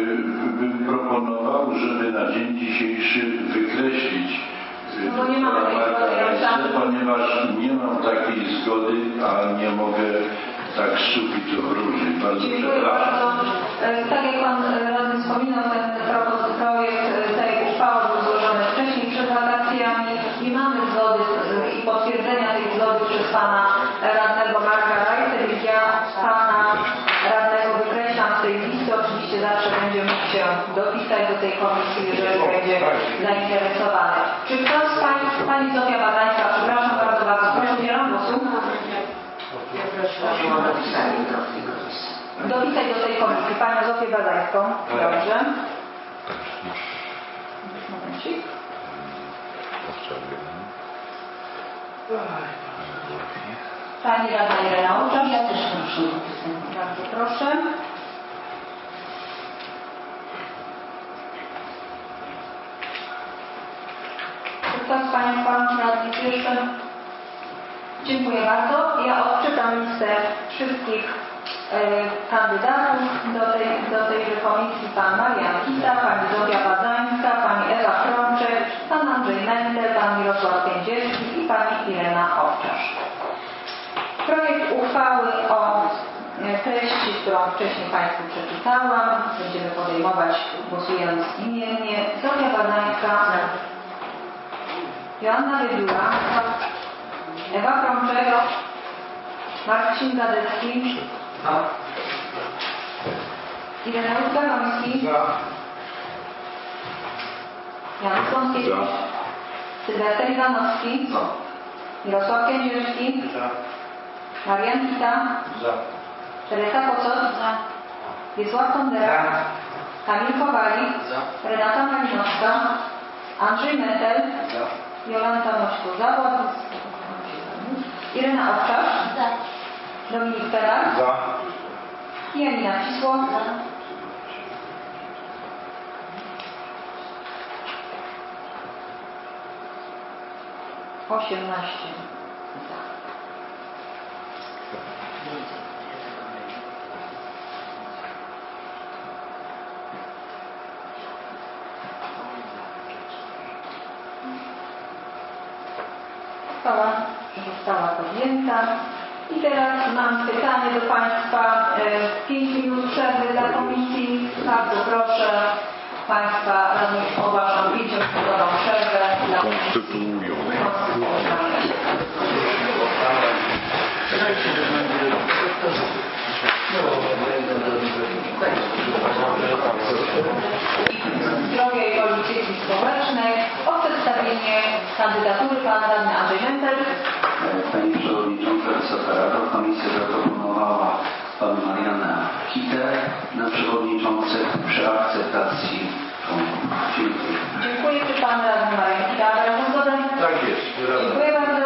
bym proponował, żeby na dzień dzisiejszy wykreślić no nie mamy Rajce, ponieważ nie mam takiej zgody, a nie mogę tak sufitu wróżyć. Bardzo Dziękuję przepraszam. bardzo. Tak jak Pan Radny wspominał, ten projekt tej uchwały był złożony wcześniej przed wakacjami. Nie mamy zgody i potwierdzenia tej zgody przez Pana Radnego Marka Rajce, więc ja Pana Radnego wykreślam z tej listy. Oczywiście zawsze będzie mógł się dopisać do tej komisji, jeżeli będzie zainteresowany. Czy ktoś z Pani, Pani Zofia Badańska, przepraszam bardzo, bardzo proszę, udzielam głosu. Dopisać do tej komisji Panią Zofię Badańską. Dobrze. Momencik. Pani Radna Irena Ołczarz. Ja też proszę. Bardzo proszę. Czy ktoś z Państwa radnych jeszcze? Dziękuję bardzo. Ja odczytam listę wszystkich e, kandydatów do tej, do tejże komisji. Pan Marian Kita, Pani Zofia Badańska, Pani Ewa Krączek, Pan Andrzej Mentel, Pan Mirosław Kędzierski i Pani Irena Owczarz. Projekt uchwały o treści, którą wcześniej Państwu przeczytałam, będziemy podejmować głosując imiennie. Zofia Badańska, Joanna Wiewióra, Ewa Krączek, Marcin Gadecki, Ireneusz Garoński, Jan Sąsiewicz, Sylwester Iwanowski, Mirosław Kędzierski, Marian Kita, Teresa Kocot, Wiesław Kondera, Kamil Kowalik, Renata Malinowska, Andrzej Mentel, Jolanta Mośko-Zawod, Irena Owczarz, Dominik Perak, i Janina Cisło, osiemnaście za. Uchwała została podjęta. I teraz mam pytanie do Państwa. pięć minut przerwy dla komisji. Bardzo proszę Państwa radnych, ogłaszam pięciominutową przerwę dla Konstytuują. Zdrowia i Polityki Społecznej o przedstawienie kandydatury Pana Radny Andrzej Mentel. Pani Przewodnicząca, Wysoka Rado, Komisja zaproponowała Pana Mariana Kitę na przewodniczących przy akceptacji członków. Dziękuję. Dziękuję. Czy Pan Radny Marian Kita wyraża zgodę? Tak jest. Dziękuję bardzo.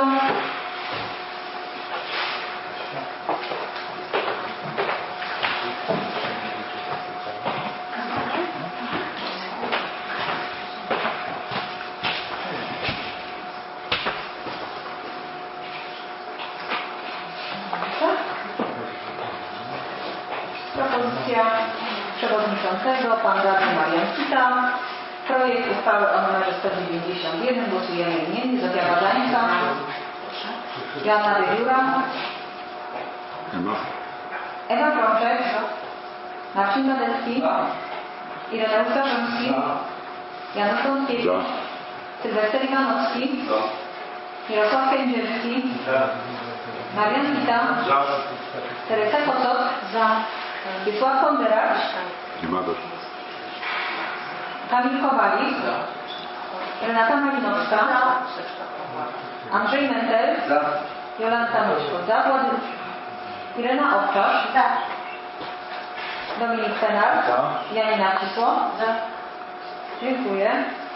propozycja przewodniczącego, pan radny Marian Kita. Projekt uchwały o numerze sto dziewięćdziesiąt jeden. Głosujemy imiennie. Zofia Wadzańska. Joanna Wybiura. Ewa. Ewa Krączek. Marcin Wadecki. Ireneusz Zarząski. Janusz Gąskiewicz. Za. Sylwester Iwanowski. Mirosław Kędzierski. Marian Kita. Teresa Kocot. Za. Wiesław Konderacz. Nie ma też. Kamil Kowalik. Renata Malinowska. Andrzej Mentel. Jolanta Mośko. Za. Władys... Irena Owczarz. Za. Dominik Fenar. Janina Cisło. Za. Dziękuję.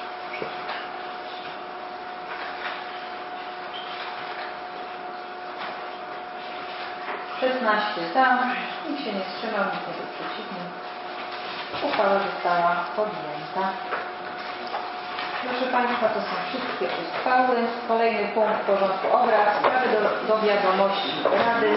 szesnaście za. Nikt się nie wstrzymał, nikt nie był przeciwny. Uchwała została podjęta. Proszę Państwa, to są wszystkie uchwały. Kolejny punkt w porządku obrad. Sprawy do, do wiadomości Rady.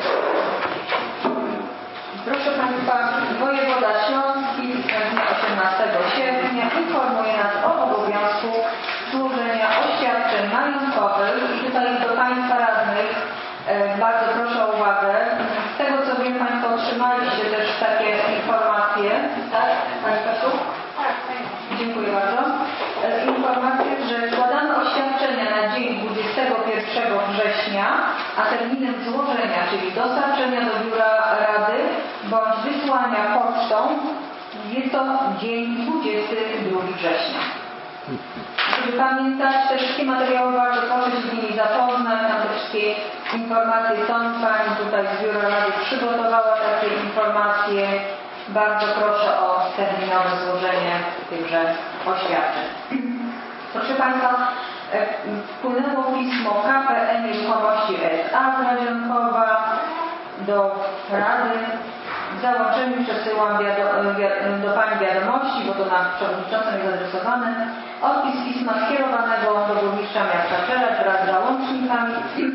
Proszę Państwa, wojewoda śląski z dnia osiemnastego sierpnia informuje nas o obowiązku złożenia oświadczeń majątkowych i tutaj do Państwa radnych e, bardzo proszę o uwagę. Z tego co wiem, Państwo otrzymaliście też takie informacje, tak? Pani Kasiu? Tak. Dziękuję bardzo. E, informacje, że składamy oświadczenia na dzień dwudziestego pierwszego września, a terminem złożenia, czyli dostarczenia do biura Rady bądź wysłania pocztą, jest to dzień dwudziestego drugiego września. Żeby pamiętać, te wszystkie materiały bardzo proszę się z nimi zapoznać, tam te wszystkie informacje są. Pani tutaj z biura Rady przygotowała takie informacje. Bardzo proszę o terminowe złożenie tychże oświadczeń. Proszę Państwa, wpłynęło pismo K P E Nieruchomości S A z Radzionkowa do Rady. W załączeniu przesyłam do Pani wiadomości, bo to na przewodniczącą jest adresowane. Odpis pisma skierowanego do burmistrza miasta Czeladź wraz z załącznikami.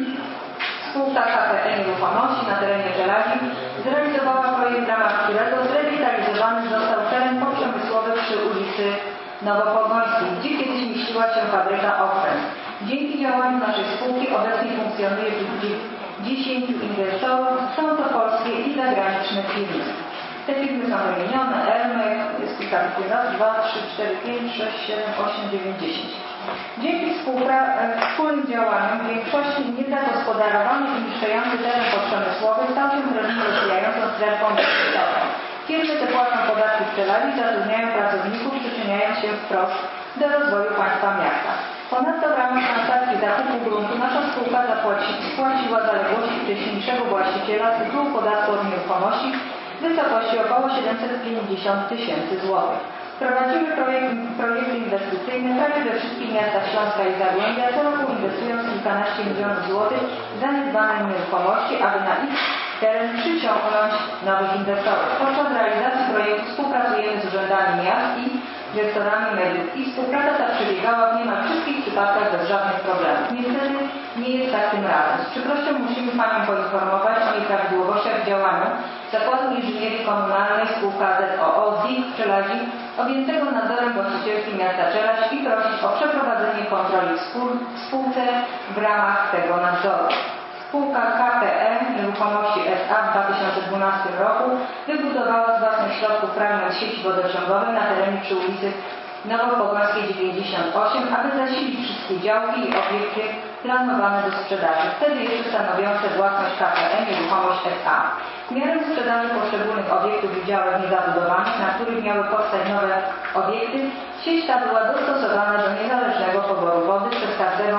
Spółka K P E Nieruchomości na terenie Czeladzi zrealizowała projekt, w ramach którego zrewitalizowany został teren poprzemysłowy przy ulicy Nowopogońskiej, gdzie kiedyś mieściła się fabryka Okręt. Dzięki działaniu naszej spółki obecnie funkcjonuje dziesięciu inwestorów, są to polskie i zagraniczne firmy. Te firmy są wymienione, Elmek, jest kilka tych raz, dwa, trzy, cztery, pięć, sześć, siedem, osiem, dziewięć, dziesięć. Dzięki wspólnym działaniom w większości niezagospodarowany i niszczący teren poprzemysłowy stał się trudno rozwijającą strefą biznesową. Firmy te płacą podatki w Czeladzi, zatrudniają pracowników, przyczyniając się wprost do rozwoju państwa miasta. Ponadto w ramach transakcji zakupu gruntu nasza spółka zapłaci, spłaciła zaległości wcześniejszego właściciela z tytułu podatku od nieruchomości w wysokości około siedemset pięćdziesiąt tysięcy złotych. Prowadzimy projekt, projekty inwestycyjne prawie we wszystkich miastach Śląska i Zagłębia, co roku inwestując kilkanaście milionów złotych w zaniedbane nieruchomości, aby na ich teren przyciągnąć nowych inwestorów. Podczas realizacji projektu współpracujemy z urzędami miast i gestorami mediów i współpraca ta przebiegała w niemal wszystkich przypadkach bez żadnych problemów. Niestety nie jest tak tym razem. Z przykrością musimy Panią poinformować o nieprawidłowościach w działaniu Zakładu Inżynierii Komunalnej spółka Z O O Z I K w Czeladzi, objętego nadzorem właścicielskim miasta Czeladź i prosić o przeprowadzenie kontroli w spółce w ramach tego nadzoru. Spółka K P E Nieruchomości S A w dwa tysiące dwunastym roku wybudowała z własnych środków fragment sieci wodociągowej na terenie przy ulicy Nowopogońskiej dziewięćdziesiąt osiem, aby zasilić wszystkie działki i obiekty planowane do sprzedaży, wtedy jeszcze stanowiące własność K P E Nieruchomość S A. W miarę sprzedaży poszczególnych obiektów i działek niezabudowanych, na których miały powstać nowe obiekty, sieć ta była dostosowana do niezależnego poboru wody przez każdego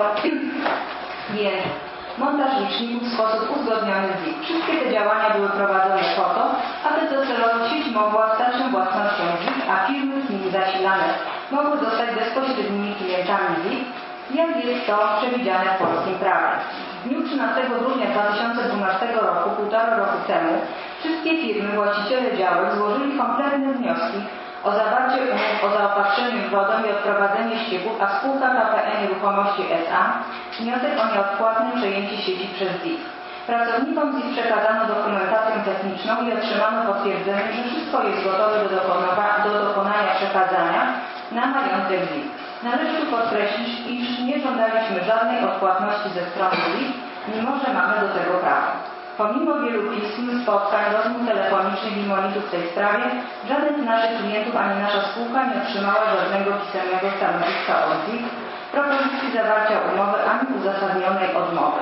klienta. Montaż liczników w sposób uzgodniony z I K. Wszystkie te działania były prowadzone po to, aby docelowo sieć mogła stać się własnością Z I K, a firmy z nimi zasilane mogły zostać bezpośrednimi klientami Z I K, jak jest to przewidziane w polskim prawie. W dniu trzynastego grudnia dwa tysiące dwunastego roku, półtora roku temu, wszystkie firmy, właściciele działek złożyli kompletne wnioski o zawarcie umów o zaopatrzeniu wodą i odprowadzenie ścieków, a spółka K P E Nieruchomości S A wniosek o nieodpłatne przejęcie sieci przez Z I K. Pracownikom Z I K przekazano dokumentację techniczną i otrzymano potwierdzenie, że wszystko jest gotowe do, do dokonania przekazania na majątek Z I K. Należy tu podkreślić, iż nie żądaliśmy żadnej odpłatności ze strony Z I K, mimo że mamy do tego prawo. Pomimo wielu pism, spotkań, rozmów telefonicznych i monitów w tej sprawie, żaden z naszych klientów ani nasza spółka nie otrzymała żadnego pisemnego stanowiska od Z I K, propozycji zawarcia umowy ani uzasadnionej odmowy.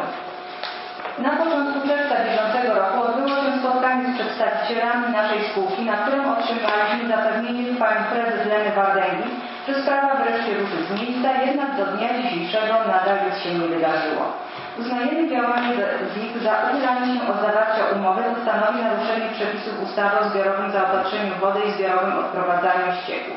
Na początku czerwca bieżącego roku odbyło się spotkanie z przedstawicielami naszej spółki, na którym otrzymaliśmy zapewnienie pani prezes Leny Wardęgi, że sprawa wreszcie ruszy z miejsca, jednak do dnia dzisiejszego nadal nic się nie wydarzyło. Uznajemy działanie Z I K za uchylanie się od zawarcia umowy, co stanowi naruszenie przepisów ustawy o zbiorowym zaopatrzeniu w wodę i zbiorowym odprowadzaniu ścieków.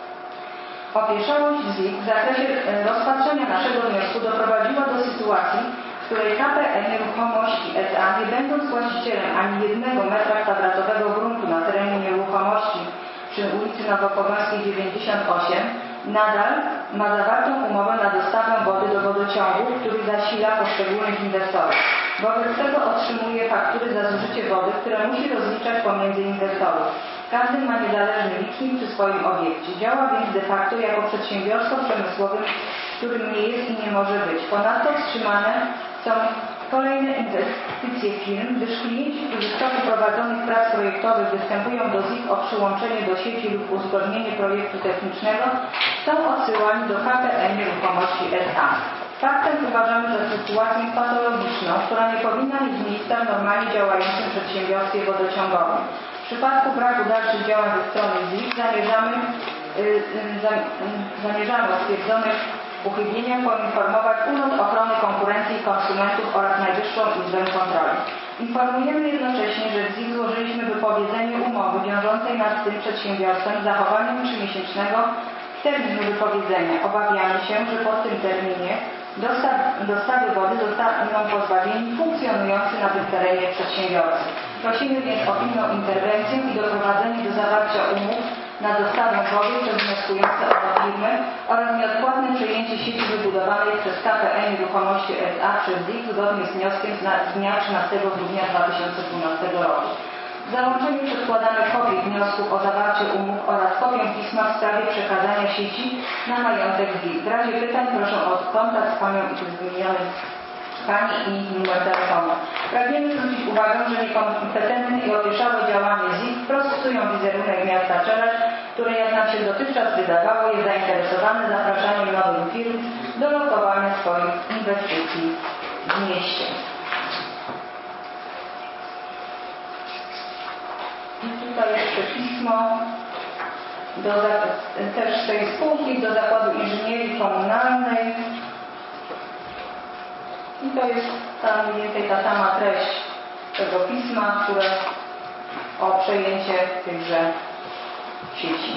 Opieszałość Z I K w zakresie rozpatrzenia naszego wniosku doprowadziła do sytuacji, w której K P E Nieruchomości S A, nie będąc właścicielem ani jednego metra kwadratowego gruntu na terenie nieruchomości przy ulicy Nowopogońskiej dziewięćdziesiąt osiem, nadal ma zawartą umowę na dostawę wody do wodociągu, który zasila poszczególnych inwestorów. Wobec tego otrzymuje faktury za zużycie wody, które musi rozliczać pomiędzy inwestorów. Każdy ma niezależny licznik przy swoim obiekcie. Działa więc de facto jako przedsiębiorstwo przemysłowe, którym nie jest i nie może być. Ponadto wstrzymane są kolejne inwestycje firm, gdyż klienci, którzy w toku prowadzonych prac projektowych występują do Z I K o przyłączenie do sieci lub uzgodnienie projektu technicznego, są odsyłani do K P E Nieruchomości S A. Faktem uważamy za sytuację patologiczną, która nie powinna mieć miejsca w normalnie działającym przedsiębiorstwie wodociągowym. W przypadku braku dalszych działań ze strony Z I K zamierzamy, yy, yy, zamierzamy o stwierdzonych uchybieniach poinformować Urząd Ochrony Konkurencji i Konsumentów oraz Najwyższą Izbę Kontroli. Informujemy jednocześnie, że w Z I K złożyliśmy wypowiedzenie umowy wiążącej nas z tym przedsiębiorstwem z zachowaniem trzymiesięcznego terminu wypowiedzenia. Obawiamy się, że po tym terminie dostaw, dostawy wody zostaną pozbawieni funkcjonujący na tym terenie przedsiębiorcy. Prosimy więc o pilną interwencję i doprowadzenie do zawarcia umów na dostawę wody przez wnioskujące o to firmy oraz nieodpłatne przejęcie sieci wybudowanej przez K P E Nieruchomości S A przez Z I K zgodnie z wnioskiem z dnia trzynastego grudnia dwa tysiące dwunastego roku. W załączeniu przedkładamy kopię wniosków o zawarcie umów oraz kopię pisma w sprawie przekazania sieci na majątek Z I K. W razie pytań proszę o kontakt z panią i wymienionej Pani i numer telefonu. Pragniemy zwrócić uwagę, że niekompetentne i opieszałe działanie Z I K wprost psują wizerunek miasta Czeladź, które jak nam się dotychczas wydawało jest zainteresowane zapraszaniem nowych firm do lokowania swoich inwestycji w mieście. I tutaj jeszcze pismo do, też z tej spółki do Zakładu Inżynierii Komunalnej. I to jest tam mniej więcej ta sama treść tego pisma, które o przejęcie tychże sieci.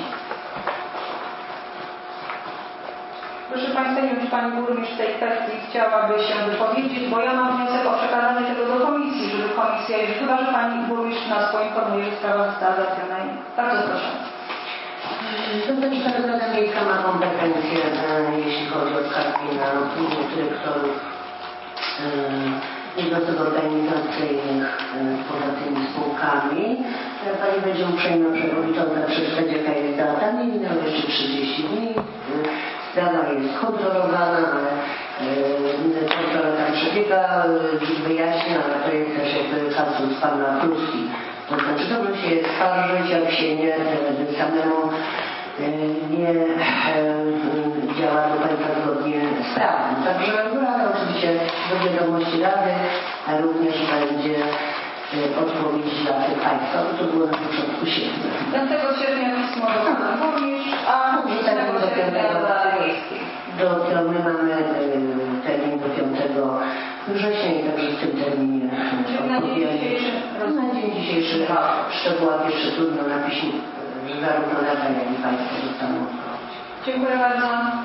Proszę Państwa, nie wiem, czy Pani Burmistrz w tej kwestii chciałaby się wypowiedzieć, bo ja mam wniosek o przekazanie tego do komisji, żeby komisja, jeżeli chyba, że Pani Burmistrz nas poinformuje, że sprawa została załatwiona. Bardzo proszę. To znaczy, tak Rada Miejska ma kompetencje, jeśli chodzi o skargi na dyrektorów jednostek organizacyjnych poza tymi spółkami. Pani będzie uprzejma przewodnicząca przeczytać, jaka jest data. Nie minęło jeszcze trzydzieści dni. Sprawa jest kontrolowana, ale kontrola tam przebiega, wyjaśnia, ale to jest też jakby kasus pana Kluski. To znaczy, dobrze się skarżyć, jak się nie samemu nie działa do końca zgodnie z prawem. Także Rada oczywiście do wiadomości Rady, a również będzie odpowiedź dla tych Państwa, bo to było na początku sierpnia. piątego sierpnia pismo do Pana Burmistrz, a ósmego sierpnia do Rady Miejskiej. Do, to my mamy termin do piątego września i także w tym terminie odpowiemy. Na dzień dzisiejszy szczegółach jeszcze trudno na piśmie, że zarówno Rada, jak i Państwo dostaną odpowiedź. Dziękuję bardzo.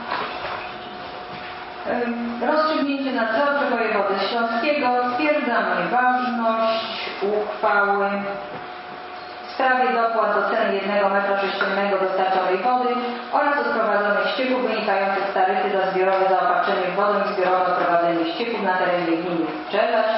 Rozstrzygnięcie nadzorcze wojewody śląskiego stwierdza nieważność uchwały w sprawie dopłat do ceny jednego metra sześciennego dostarczonej wody oraz odprowadzonych ścieków wynikających z taryfy za zbiorowe zaopatrzenie w wodę i zbiorowe odprowadzenie ścieków na terenie gminy Czeladź.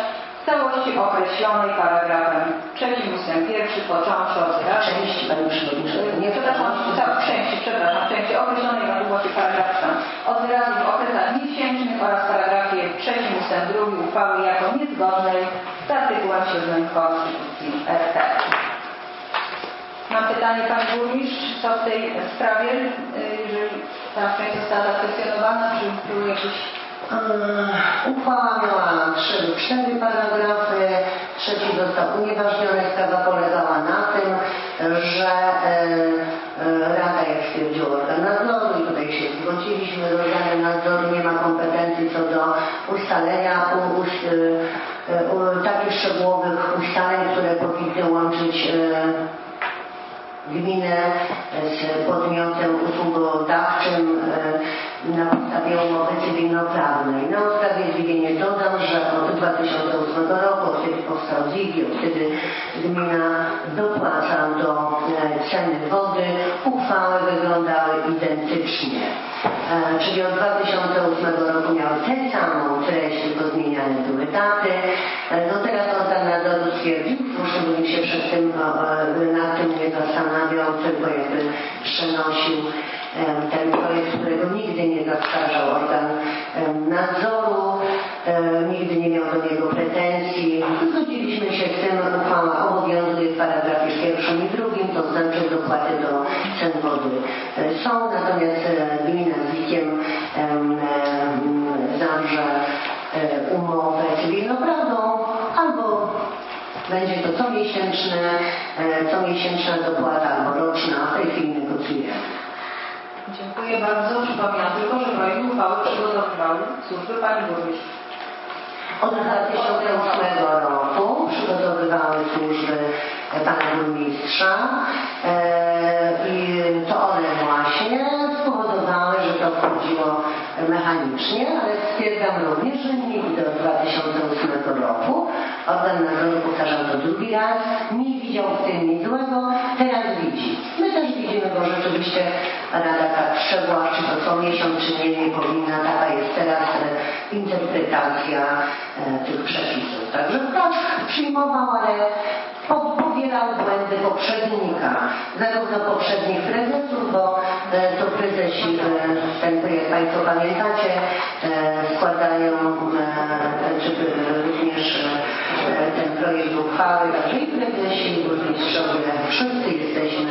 całości określonej paragrafem trzecim ustęp pierwszy, począwszy od wyrazu. Części, Pani Przewodnicząca. Nie, przepraszam, tak, w części, przepraszam, w części określonej na długości paragrafu od wyrazu w okresach miesięcznych oraz w paragrafie trzecim ustęp drugi uchwały jako niezgodnej z artykułem siódmym Konstytucji R P. Mam pytanie Pani Burmistrz, co w tej sprawie, jeżeli ta część została zakwestionowana, czy były jakieś... Uchwała miała trzy lub cztery paragrafy, trzeci został unieważniony. Sprawa polegała na tym, że Rada, jak stwierdził organ nadzoru, i tutaj się zgodziliśmy, że organ nadzoru nie ma kompetencji co do ustalenia u, u, u, takich szczegółowych ustaleń, które powinny łączyć gminę z podmiotem usługodawczym na podstawie umowy cywilnoprawnej. Na usprawiedliwienie dodam, że od dwa tysiące ósmego roku, od kiedy powstał Z I G, od kiedy gmina dopłaca do ceny wody, uchwały wyglądały identycznie. Czyli od dwa tysiące ósmego roku miały tę samą treść, tylko zmieniane były daty. No teraz organ nadzoru stwierdził, słusznie, bo nikt się przed tym, nad tym nie zastanawiał, tylko jakby przenosił ten projekt, którego nigdy nie zaskarżał organ nadzoru, nigdy nie miał do niego pretensji. Zgodziliśmy się z tym, uchwała obowiązuje w paragrafie pierwszym i drugim, to znaczy dopłaty do cen wody są, natomiast gmina z I K-iem zawrze umowę cywilnoprawną albo będzie to comiesięczne, comiesięczna dopłata albo roczna, a w tej chwili negocjujemy. Dziękuję bardzo. Przypominam tylko, że projekt uchwały przygotowywały służby Pani Burmistrz. Od dwa tysiące ósmego roku przygotowywały służby Pana Burmistrza i to one właśnie spowodowały, że to wchodziło mechanicznie, ale stwierdzam również, że nigdy od dwa tysiące ósmego roku organ nadzoru, powtarzam to drugi raz, nie widział w tym nic złego, teraz widzi. My też widzimy, bo rzeczywiście Rada tak wszedła, czy to co miesiąc, czy nie, nie powinna, taka jest teraz interpretacja tych przepisów. Także tak przyjmował, ale pobierał błędy poprzednika, zarówno poprzednich prezesów, bo to prezesi, ten, jak Państwo pamiętacie, składają czy również ten projekt uchwały, także i prezesi, i burmistrzowie, wszyscy jesteśmy,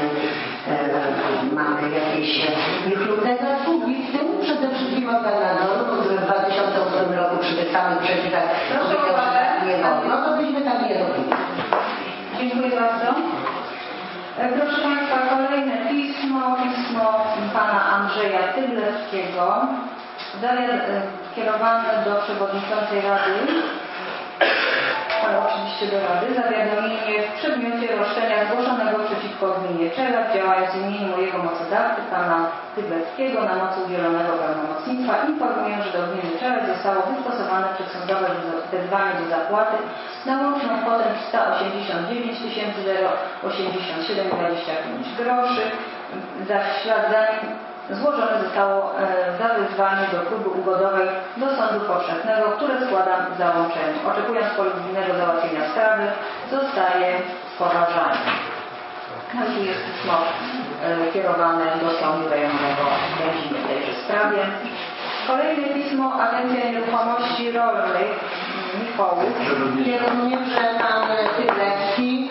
mamy jakieś niechlubnego sługi, w tym przede wszystkim organ nadzoru, który w dwa tysiące ósmym roku przy tych samych przepisach powiedział, że tak nie wolno, to byśmy tak nie robili. Dziękuję bardzo. Proszę Państwa, kolejne pismo, pismo Pana Andrzeja Tydlewskiego, kierowane do Przewodniczącej Rady, ale oczywiście do Rady, zawiadomienie w przedmiocie roszczenia zgłoszonego przeciwko gminie Czelat, działając w imieniu mojego mocodawcy, Pana Tydlewskiego, na mocy udzielonego pełnomocnictwa, informuję, że do gminy Czelat zostało wystosowane przedsądowe wezwanie do zapłaty na łączną kwotę trzysta osiemdziesiąt dziewięć tysięcy osiemdziesiąt siedem dwadzieścia pięć groszy. Za ślad za nim złożone zostało e, zawezwanie do próby ugodowej do sądu powszechnego, które składam w załączeniu. Oczekując polubownego załatwienia sprawy, zostaje poważany. No i tu jest pismo e, kierowane do sądu rejonowego w Będzinie w tejże sprawie. Kolejne pismo Agencja Nieruchomości Rolnych Mikołów. Wiadomo, że Pan Tydlewski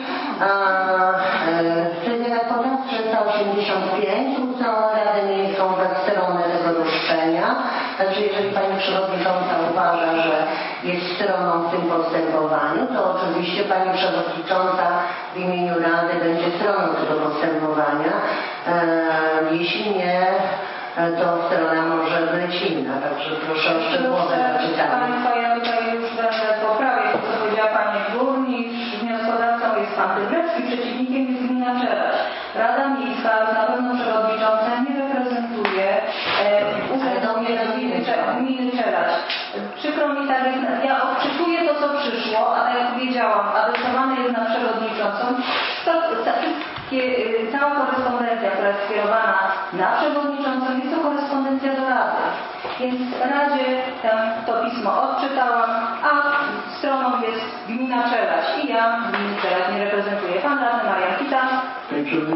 Trybunał Podawczy trzysta osiemdziesiąt pięć uznał Radę Miejską za stronę tego roszczenia. Znaczy, jeżeli Pani Przewodnicząca uważa, że jest stroną w tym postępowaniu, to oczywiście Pani Przewodnicząca w imieniu Rady będzie stroną tego postępowania. Jeśli nie, to strona może być inna, także proszę o szczegółowe przeczytanie. Państwa, ja tutaj już będę poprawiać to, co powiedziała Pani Burmistrz. Wnioskodawcą jest Pan Tydlewski, przeciwnikiem jest gmina Czelat. Rada Miejska, na pewno przewodnicząca, nie reprezentuje e, urzędu gminy Czelat. Przykro mi, tak jest, ja odczytuję to, co przyszło, a tak jak powiedziałam, adresowane jest na przewodniczącą. To, to, cała korespondencja, która jest skierowana na przewodniczącą, jest to korespondencja do Rady. Więc Radzie tam to pismo odczytałam, a stroną jest gmina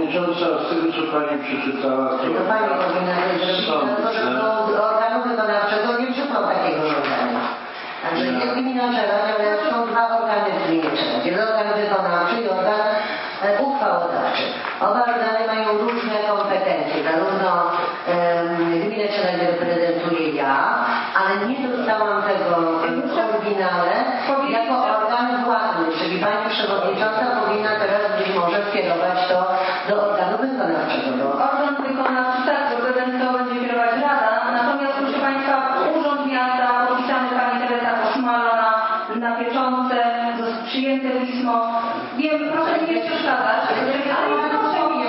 Przewodnicząca, z tego co Pani przeczytała, to To Pani powinna zrobić to, że do organu wykonawczego nie przysłał takiego żądania. Także jest gmina Czeladź, ale są dwa organy w gminie Czeladź. Jest organ wykonawczy i organ e, uchwałodawczy. Oba organy mają różne kompetencje. Zarówno e, gminę Czeladź reprezentuję ja, ale nie dostałam tego w oryginale jako organ władny, czyli Pani Przewodnicząca powinna teraz być może skierować to do organu wykonawczego. Bo Organ wykonawczy, tak, bo to będzie kierować Rada, natomiast proszę Państwa, Urząd Miasta, podpisany Pani Teresa Kosmala na, na pieczątce, przyjęte pismo. Wiem, proszę mi nie przeszkadzać, ale proszę mi,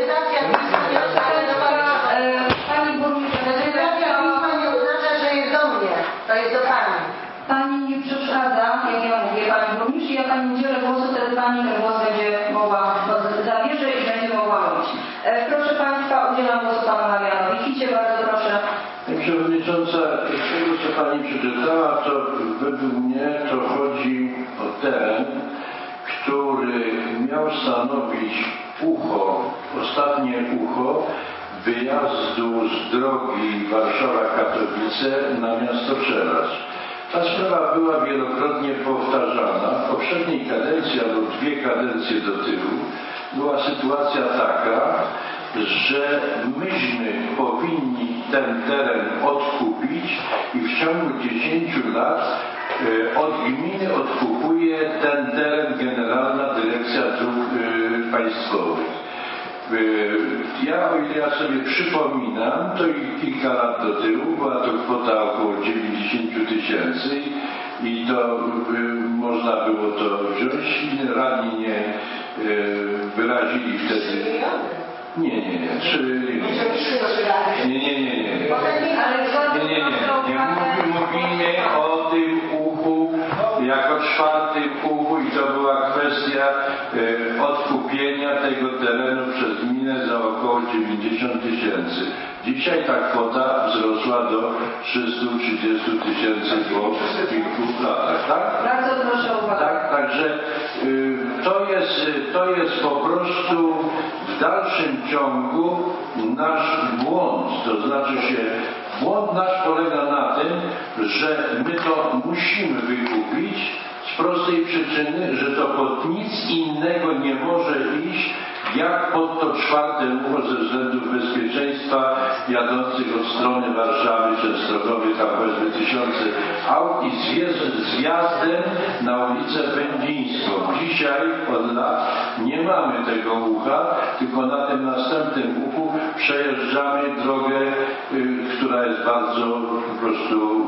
Pani Burmistrz, decyzja pisma nie oznacza, że jest do mnie. To jest do Pani. Pani nie przeszkadza, jak ja mówię, Pani Burmistrz, i ja Pani udzielę głosu, wtedy Pani ten głos będzie mogła, zabierze i będzie mogła mówić. E, proszę Państwa, udzielam głosu Panu Marianowi. Kicie, bardzo proszę. Pani Przewodnicząca, z tego co Pani przeczytała, to według mnie to chodzi o teren, który miał stanowić ucho, ostatnie ucho wyjazdu z drogi Warszawa-Katowice na miasto Czeladź. Ta sprawa była wielokrotnie powtarzana. W poprzedniej kadencji albo dwie kadencje do tyłu była sytuacja taka, że myśmy powinni ten teren odkupić i w ciągu dziesięciu lat y, od gminy odkupuje ten teren Generalna Dyrekcja Dróg y, Państwowych. Ja, o ile ja sobie przypominam, to i kilka lat do tyłu była to kwota około dziewięćdziesiąt tysięcy i to y, można było to wziąć. Radni nie y, wyrazili wtedy. Nie, nie, nie. Trzy, nie, nie, nie, nie, nie. Nie, nie, nie. nie. Mówimy o tym uchu jako czwartym uchu i to była kwestia e, odkupienia tego terenu przez gminę za około dziewięćdziesiąt tysięcy. Dzisiaj ta kwota wzrosła do trzystu trzydziestu tysięcy po kilku latach, tak? Bardzo proszę o uwagę. Tak, także y, to jest, to jest po prostu w dalszym ciągu nasz błąd, to znaczy się błąd nasz polega na tym, że my to musimy wykupić z prostej przyczyny, że to pod nic innego nie może iść jak pod to czwarte ucho ze względów bezpieczeństwa jadących od strony Warszawy, Częstochowy, tam powiedzmy tysiące aut i z wjazdem na ulicę Będzińską. Dzisiaj od lat nie mamy tego ucha, tylko na tym następnym uchu przejeżdżamy drogę, y, która jest bardzo po prostu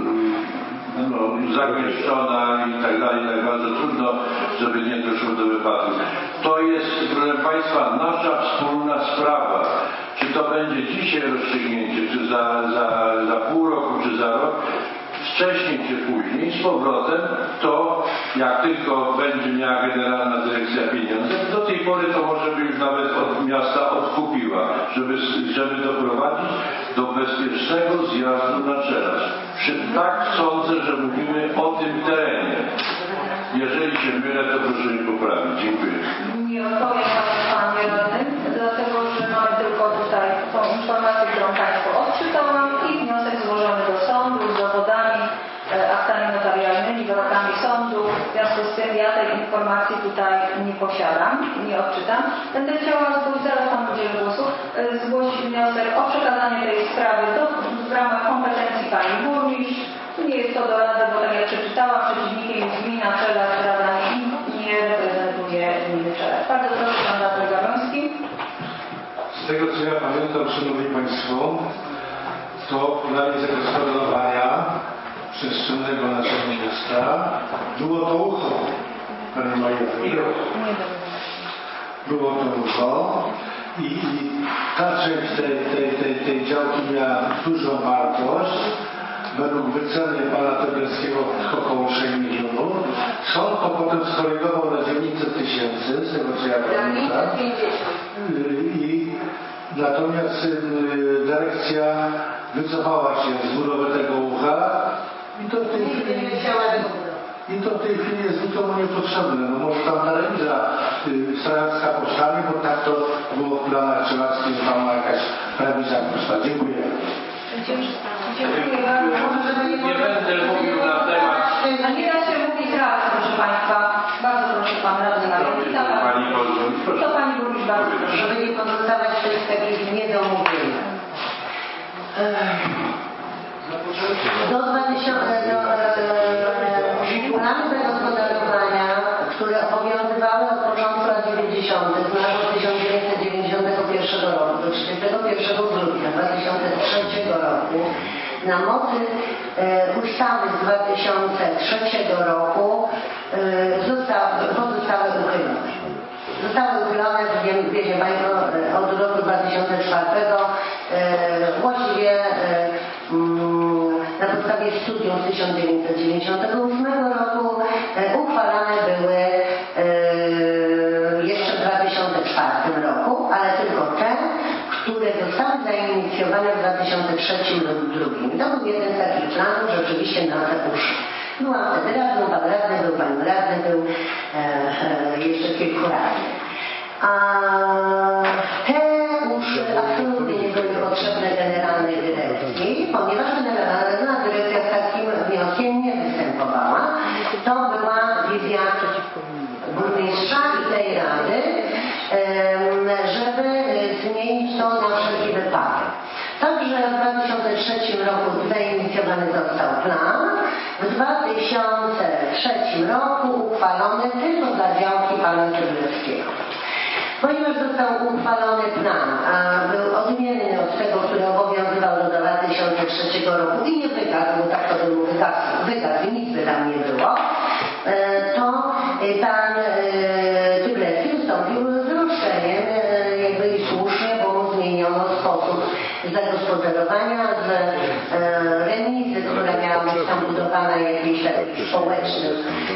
y, no, zagęszczona i tak dalej, tak bardzo trudno, żeby nie doszło do wypadku. To jest, proszę Państwa, nasza wspólna sprawa. Czy to będzie dzisiaj rozstrzygnięcie, czy za, za, za pół roku, czy za rok, wcześniej czy później, z powrotem, to jak tylko będzie miała Generalna Dyrekcja pieniądze, do tej pory to może by już nawet od miasta odkupiła, żeby, żeby doprowadzić do bezpiecznego zjazdu na Czeladź. Tak sądzę, że mówimy o tym terenie. Jeżeli się mylę, to proszę mi poprawić. Dziękuję. Nie odpowiem Panie Radnym, dlatego że mamy tylko tutaj tą informację, którą Państwu odczytałam i wniosek złożony do sądu z dowodami, aktami notarialnymi, wyrokami sądu. W związku z tym ja tej informacji tutaj nie posiadam, nie odczytam. Będę chciała zgłosić, zaraz Pan udzielę głosu, zgłosić wniosek o przekazanie tej sprawy do, w ramach kompetencji Pani Burmistrz. Nie jest to do Rady, bo tak jak przeczytałam, przeciwnikiem jest gmina Czeladź, Rada nie, nie reprezentuje gminy Czeladź. Bardzo proszę Pan Radny Gawroński. Z tego co ja pamiętam, Szanowni Państwo, to w planie zagospodarowania przestrzennego naszego miasta było to ucho, Panie Majorze. Było to ucho i, i ta część tej, tej, tej, tej działki miała dużą wartość. Według wyceny pana Tobiaskiego około trzech milionów. Sąd to potem skorygował na dziewięćset tysięcy, z tego co ja pamiętam. I natomiast y, dyrekcja wycofała się z budowy tego ucha i to w tej chwili i to w tej chwili jest nikomu niepotrzebne. No może tam telewizja y, strajacka powstanie, bo tak to było w planach czeladskich tam jakaś rewizja koszta. Dziękuję. Dziękuję bardzo. Nie będę mówił na temat. A nie da się mówić raz, proszę Państwa. Bardzo proszę Pan Radny Marek. Pani pozwoli, proszę. To Pani Burmistrz bardzo proszę. Żeby nie pozostawać w tych takich niedomówieniach. Do dwa tysiące plany zagospodarowania, które obowiązywały od początku lat dziewięćdziesiątych, znaczy od tysiąc dziewięćset dziewięćdziesiątego pierwszego roku do trzydziestego pierwszego grudnia dwa tysiące trzeciego roku na mocy e, ustawy z dwa tysiące trzeciego roku e, zostały, pozostały uchylone. Zostały uchylone, wiecie Państwo, od roku dwa tysiące czwartego e, właściwie e, na podstawie studium z tysiąc dziewięćset dziewięćdziesiątego ósmego roku e, uchwalane były e, jeszcze w dwa tysiące czwartym roku, ale tylko te, które zostały zainicjowane w dwa tysiące trzecim lub dwa tysiące drugim. To był jeden z takich planów rzeczywiście na te uszy. Byłam wtedy radną, pan radny był, pan radny był, e, e, jeszcze kilku radnych. A te uszy absolutnie nie były potrzebne generalnej dyrekcji, ponieważ generalna dyrekcja z takim wnioskiem nie występowała. To była wizja burmistrza i tej rady, żeby zmienić to na wszelki wypadek. Także w dwa tysiące trzecim roku zainicjowany został plan. W dwa tysiące trzecim roku uchwalony tylko dla działki pana Cydlewskiego. Ponieważ został uchwalony plan, a był odmienny od tego, który obowiązywał do dwa tysiące trzeciego roku i nie wygasł, bo tak to był wygasł, wygasł i nic by tam nie było, to pan Cydlewski wystąpił z roszczeniem, jakby i słusznie, bo mu zmieniono sposób zagospodarowania z remizy, która miała być tam budowana jakiejś takich społecznych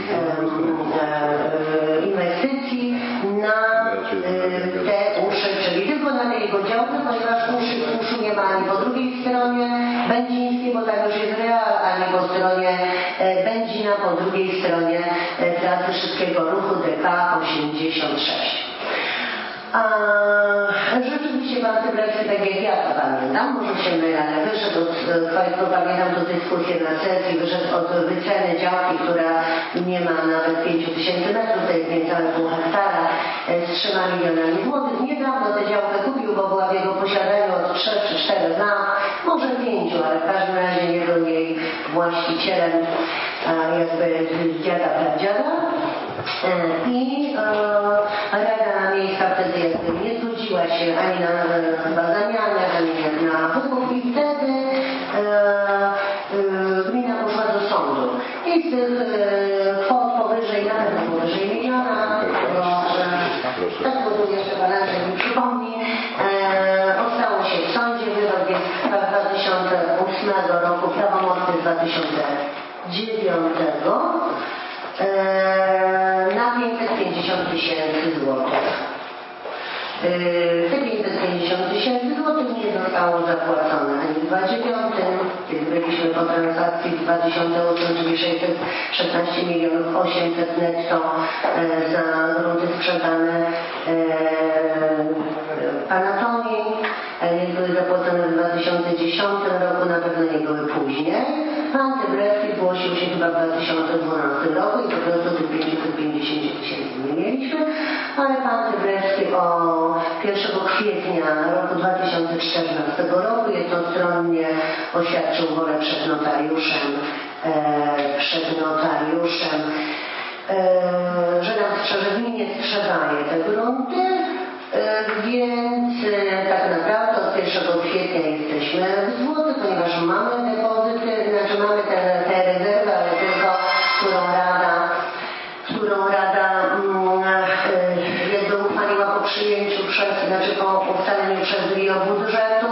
inwestycji na te uszy, czyli tylko na tej jego działce, ponieważ uszy, uszu nie ma ani po drugiej stronie Będzińskiej, bo tam już jest real, ani po stronie Będzina, po drugiej stronie trasy szybkiego ruchu D K osiemdziesiąt sześć. A rzeczywiście pan Cydlewski, tak jak ja to pamiętam, może się mylę, ale wyszedł od, Państwo pamiętam tę dyskusję na sesji, wyszedł od wyceny działki, która nie ma nawet pięciu tysięcy metrów, to jest niecałe pół hektara, z trzema milionami złotych. Niedawno tę działkę kupił, bo była w jego posiadaniu od trzech czy czterech lat, może pięciu, ale w każdym razie nie był jej właścicielem jakby z dziada pradziada. I e, Rada Miejska wtedy jakby nie zgodziła się ani na chyba zamianę, ani na wykup i wtedy e, e, gmina poszła do sądu. I z tych e, kwot powyżej, nawet powyżej miliona, bo e, tak bo tu jeszcze pan Andrzej mi przypomni, e, ostało się w sądzie, wyrok jest z dwa tysiące ósmego roku, prawomocny z dwa tysiące dziewiątego. Na pięćset pięćdziesiąt tysięcy złotych. Te pięćset pięćdziesiąt tysięcy złotych nie zostało zapłacone ani w dwa tysiące dziewiątym, kiedy byliśmy po transakcji w dwa tysiące ósmym, czyli sześćset szesnaście milionów osiemset netto za grunty sprzedane Panatonii. Nie były zapłacone w dwa tysiące dziesiątym roku, na pewno nie były później. Pan Cydlewski zgłosił się chyba w dwa tysiące dwunastym roku i po prostu tych pięćset pięćdziesiąt tysięcy nie mieliśmy, ale pan Cydlewski o pierwszego kwietnia roku dwa tysiące czternastego roku jednostronnie oświadczył wolę przed notariuszem, e, przed notariuszem, e, że nam strzeże gminie strzegaje te grunty. Więc tak naprawdę od pierwszego kwietnia jesteśmy w złotych, ponieważ mamy depozyty, znaczy mamy tę te, te rezerwę, ale tylko którą Rada, którą Rada jakby uchwaliła po przyjęciu przez, znaczy po ustaleniu przez R I O budżetu.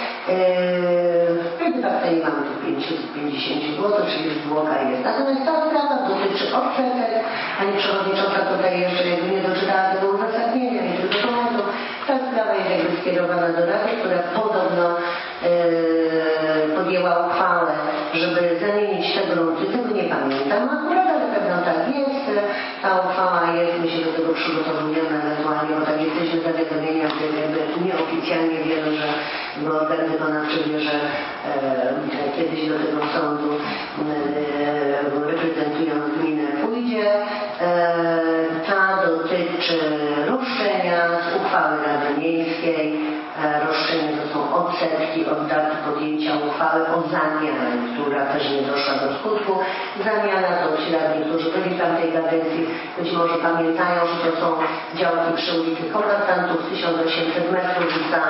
Więc de facto nie mamy tu pięćset pięćdziesiąt złotych, czyli zwłoka jest. Natomiast ta sprawa dotyczy odsetek, pani przewodnicząca tutaj jeszcze jakby nie doczytała tego uzasadnienia i tych dokumentów. Ta sprawa jest jakby skierowana do Rady, która podobno yy, podjęła uchwałę, żeby zamienić te grunty. Tego nie pamiętam akurat, ale pewno tak jest. Ta uchwała jest, my się do tego przygotowujemy ewentualnie, bo tak jesteśmy zawiadomieni zawiadomienia, jakby nieoficjalnie wiemy, że bo organ wykonawczy wie, że e, kiedyś do tego sądu e, reprezentując gminę pójdzie. E, ta dotyczy roszczenia z uchwały Rady Miejskiej. E, roszczenie to są odsetki od daty podjęcia uchwały o zamianę, która też nie doszła do skutku. Zamiana to ci radni, którzy byli w tamtej kadencji, być może pamiętają, że to są działki przy ulicy Kombatantów, tysiąc osiemset metrów za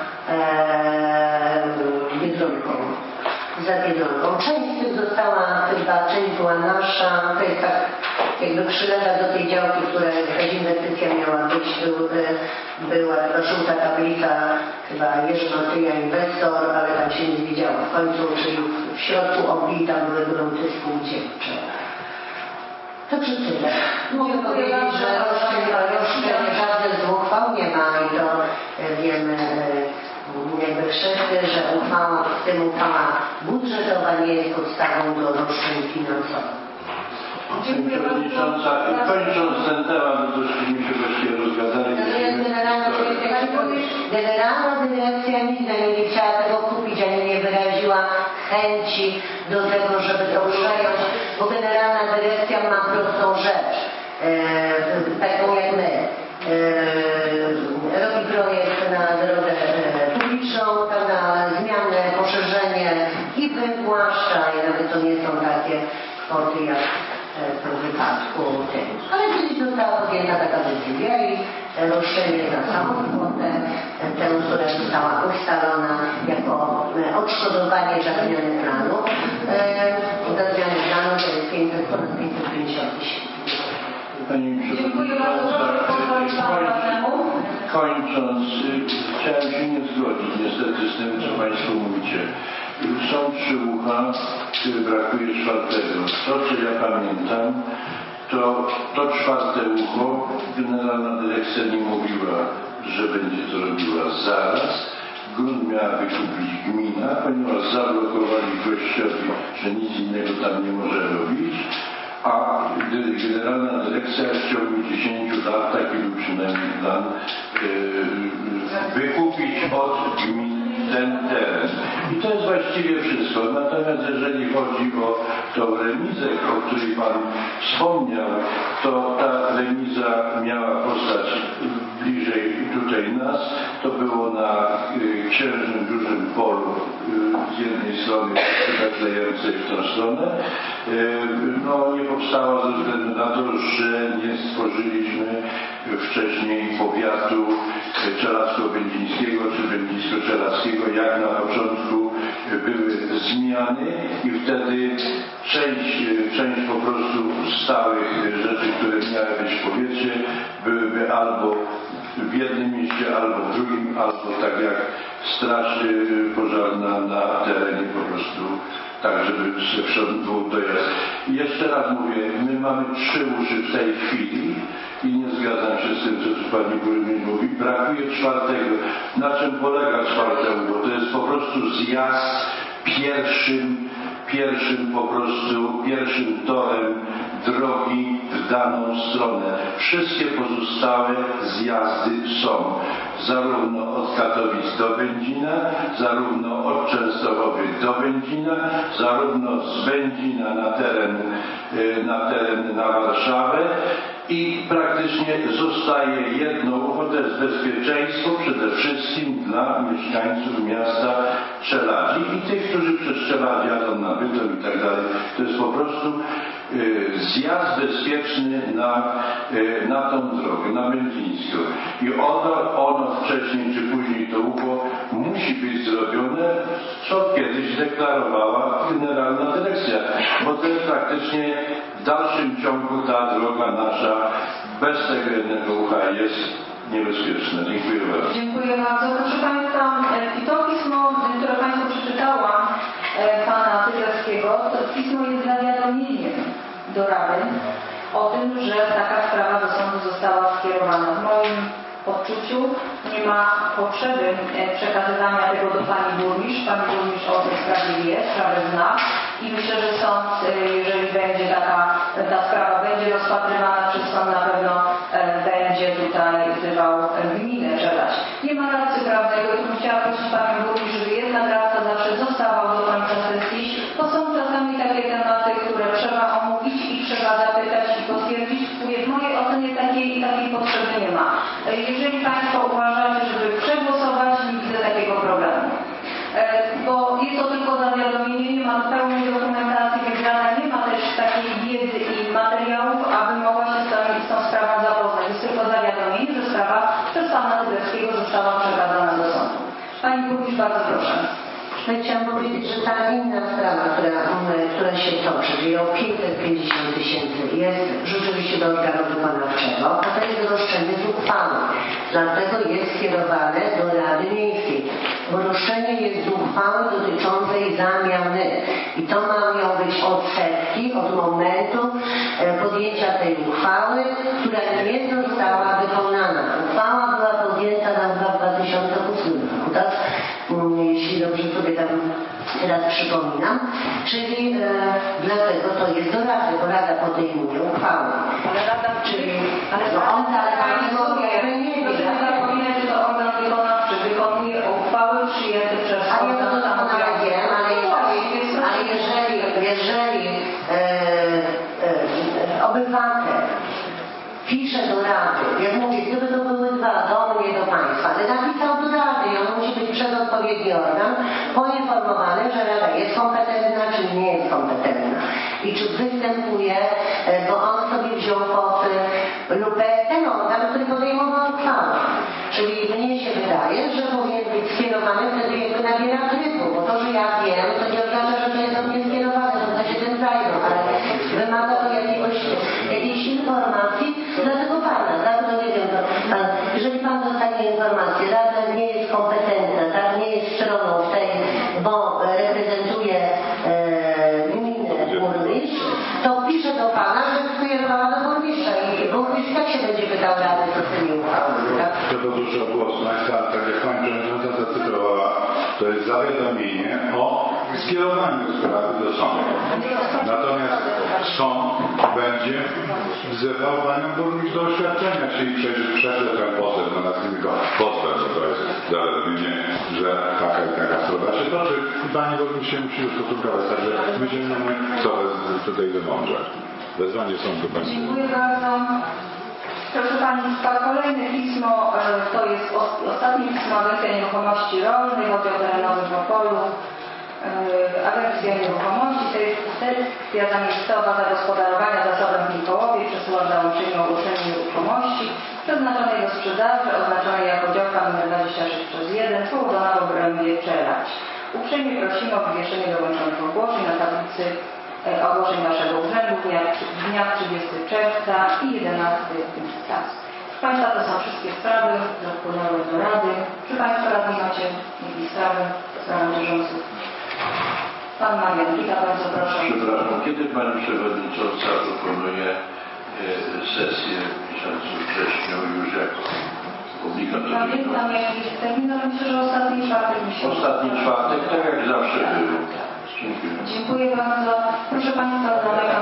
e, Biedronką. Za Biedronką. Część z tych została, chyba część była nasza, to jest tak jakby przylega do tej działki, która jakaś inwestycja miała być, był, była taka żółta tablica, chyba Jerzy Matyja inwestor, ale tam się nie wiedziało w końcu, czyli w środku obli tam były grunty spółdzielcze. Także tyle. Mogę powiedzieć, że roszczenia, roszczenia żadnych z uchwał nie ma i to wiemy jakby wszyscy, że uchwała, w tym uchwała budżetowa nie jest podstawą do roszczeń finansowych. Dziękuję Przewodnicząca. Kończąc ten temat, bo tośmy się właściwie rozgadali. Generalna dyrekcja nigdy nie chciała tego kupić, ani nie wyraziła chęci do tego, żeby to przejąć, bo generalna dyrekcja ma prostą rzecz, e, taką jak my. E, robi projekt na drogę publiczną, na zmianę, poszerzenie i wywłaszcza, i nawet to nie są takie kwoty jak w tym wypadku tym. Ale kiedyś została podjęta taka decyzja i roszczenie za samą kwotę, tę, która została ustalona jako odszkodowanie za zmianę planu. Za zmianę planu to jest pięćset, ponad pięćset pięćdziesiąt tysięcy. Pani Przewodnicząca, kończąc, chciałem się nie zgodzić niestety z tym, co Państwo mówicie. Są trzy ucha, które brakuje czwartego. To, co ja pamiętam, to to czwarte ucho Generalna Dyrekcja nie mówiła, że będzie to robiła zaraz. Grunt miała wykupić gmina, ponieważ zablokowali gościowi, że nic innego tam nie może robić. A Generalna Dyrekcja w ciągu dziesięciu lat, taki był przynajmniej plan, yy, wykupić od gmin ten teren. I to jest właściwie wszystko. Natomiast jeżeli chodzi o tą remizę, o której Pan wspomniał, to ta remiza miała postać bliżej tutaj nas. To było na y, Księżnym Dużym Polu y, z jednej strony zaklejającej w tą stronę. Y, no nie powstała ze względu na to, że nie stworzyliśmy wcześniej powiatu czeladsko-będzińskiego czy będzińsko-czeladskiego, jak na początku były zmiany i wtedy część, część po prostu stałych rzeczy, które miały być w powiecie, byłyby albo w jednym mieście, albo w drugim, albo tak jak straż pożarna na terenie po prostu tak, żeby był dojazd. I jeszcze raz mówię, my mamy trzy uszy w tej chwili i nie zgadzam się z tym, co Pani Burmistrz mówi. Brakuje czwartego. Na czym polega czwarte ucho? To jest po prostu zjazd pierwszym, pierwszym po prostu, pierwszym torem drogi w daną stronę. Wszystkie pozostałe zjazdy są zarówno od Katowic do Będzina, zarówno od Częstochowy do Będzina, zarówno z Będzina na teren, na teren na Warszawę i praktycznie zostaje jedno ucho, to jest bezpieczeństwo przede wszystkim dla mieszkańców miasta Czeladzi i tych, którzy przez Czeladzi jadą na Bytom i tak dalej. To jest po prostu y, zjazd bezpieczny na, y, na tą drogę, na Będzińską. I ono, ono wcześniej czy później to ucho musi być zrobione, co kiedyś deklarowała Generalna Dyrekcja, bo to jest praktycznie w dalszym ciągu ta droga nasza bez tego jednego ucha jest niebezpieczna. Dziękuję bardzo. Dziękuję bardzo. Proszę Państwa, i to pismo, które Państwu przeczytałam, Pana Tygarskiego, to pismo jest zawiadomieniem do Rady o tym, że taka sprawa do sądu została skierowana. W moim odczuciu nie ma potrzeby przekazywania tego do Pani Burmistrz. Pani Burmistrz o tej sprawie wie, sprawę zna i myślę, że sąd, jeżeli będzie taka, ta sprawa będzie rozpatrywana przez sąd, na pewno będzie tutaj wzywał gminę Czeladź. nie ma radcy prawnego, to bym chciała prosić Panią Burmistrz, żeby jednak radca zawsze zostawał do końca sesji, bo są czasami takie tematy, które trzeba omówić i trzeba zapytać i potwierdzić. W mojej ocenie takiej, takiej potrzeby nie ma. Jeżeli Państwo uważacie, żeby przegłosować, nie widzę takiego problemu. Bo jest to tylko zawiadomienie, nie ma pełnej dokumentacji, więc Rada nie ma też takiej wiedzy i materiałów, aby mogła się z tą, z tą sprawą zapoznać. Jest tylko zawiadomienie, że sprawa przez Pana Tyberskiego została przekazana do sądu. Pani Burmistrz, bardzo proszę. No i chciałam powiedzieć, że ta inna sprawa, która, która się toczy, czyli o pięćset pięćdziesiąt tysięcy, jest rzeczywiście do organu wykonawczego, a to jest roszczenie z uchwały. Dlatego jest skierowane do Rady Miejskiej, bo roszczenie jest z uchwały dotyczącej zamiany i to mają być odsetki od momentu podjęcia tej uchwały, która nie została wykonana. Uchwała była podjęta na dwa tysiące ósmym roku, tak? Jeśli dobrze sobie tam teraz przypominam, czyli e, dlatego to jest do Rady, bo Rada podejmuje uchwałę. Ale Rada, czyli ale no on tak realizuje, nie proszę nie zapominać, że to organ wykonawczy wykonuje uchwały przyjęte przez a ja to doskonale wiem, ale jeżeli, ale jeżeli, jeżeli e, e, obywatel pisze do Rady, jak mówię, gdyby to były dwa, do mnie, do Państwa, ale napisał do Rady i on musi być przez odpowiedni organ poinformowany, że Rada jest kompetentna, czy nie jest kompetentna i czy występuje, bo on sobie wziął pod lupę ten organ, który podejmował uchwałę. Czyli mnie się wydaje, że powinien być skierowany, wtedy jakby nabiera trybu, bo to, że ja wiem, to nie oznacza, że to jest do mnie skierowane, to się tym zajmą, ale wymaga to jakiegoś, jakiejś informacji dla tego Pana, tak? No nie wiem, pan, jeżeli Pan dostanie informację, Rada nie jest kompetentna, tak? Nie jest stroną w tej, bo reprezentuje e, gminę burmistrz, to pisze do Pana, że skierowała do burmistrza i burmistrz tak się będzie pytał Rady, co z tymi uchwałami, tak? Tylko dużo głos Państwa, tak jak Pani Przewodnicząca zacytowała, to jest zawiadomienie o skierowaniu sprawy do sądu. Natomiast sąd będzie wzywał Panią Burmistrz do oświadczenia, czyli prześle ten pozew na następnego pozwem, bo to jest zawiadomienie, że taka i taka sprawa się toczy i Pani Burmistrz się musi ustosunkować. Także my się mamy co tutaj wymądrzać. Wezwanie sądu Państwa. Dziękuję bardzo. Proszę Państwa, kolejne pismo, to jest ostatnie pismo Agencja Nieruchomości Rolnych, oddział terenowy w Opolu. Agencja Nieruchomości to jest sekcja zamiejscowa zagospodarowania zasobem w Mikołowie, przesyła załączenie o ogłoszeniu nieruchomości przeznaczonej do sprzedaży, oznaczonej jako działka nr dwadzieścia sześć przez jeden, położona w obrębie Czelać. Uprzejmie prosimy o wywieszenie dołączonych ogłoszeń na tablicy ogłoszeń naszego urzędu w dniach, dniach trzydziestego czerwca i jedenastego lipca. Proszę Państwa, to są wszystkie sprawy, które wpłynęły do Rady. Czy Państwo radni macie jakieś sprawy, sprawy bieżących? Pan Marian Kita, bardzo proszę. Przepraszam, kiedy Pani Przewodnicząca proponuje e, sesję w miesiącu wrześniu już jako obligatoryjną? Pamiętam jaki jest termin, ale myślę, że ostatni czwartek miesiąca. Ostatni czwartek, tak jak zawsze było. Dziękuję. Dziękuję bardzo. Proszę Państwa, zamykam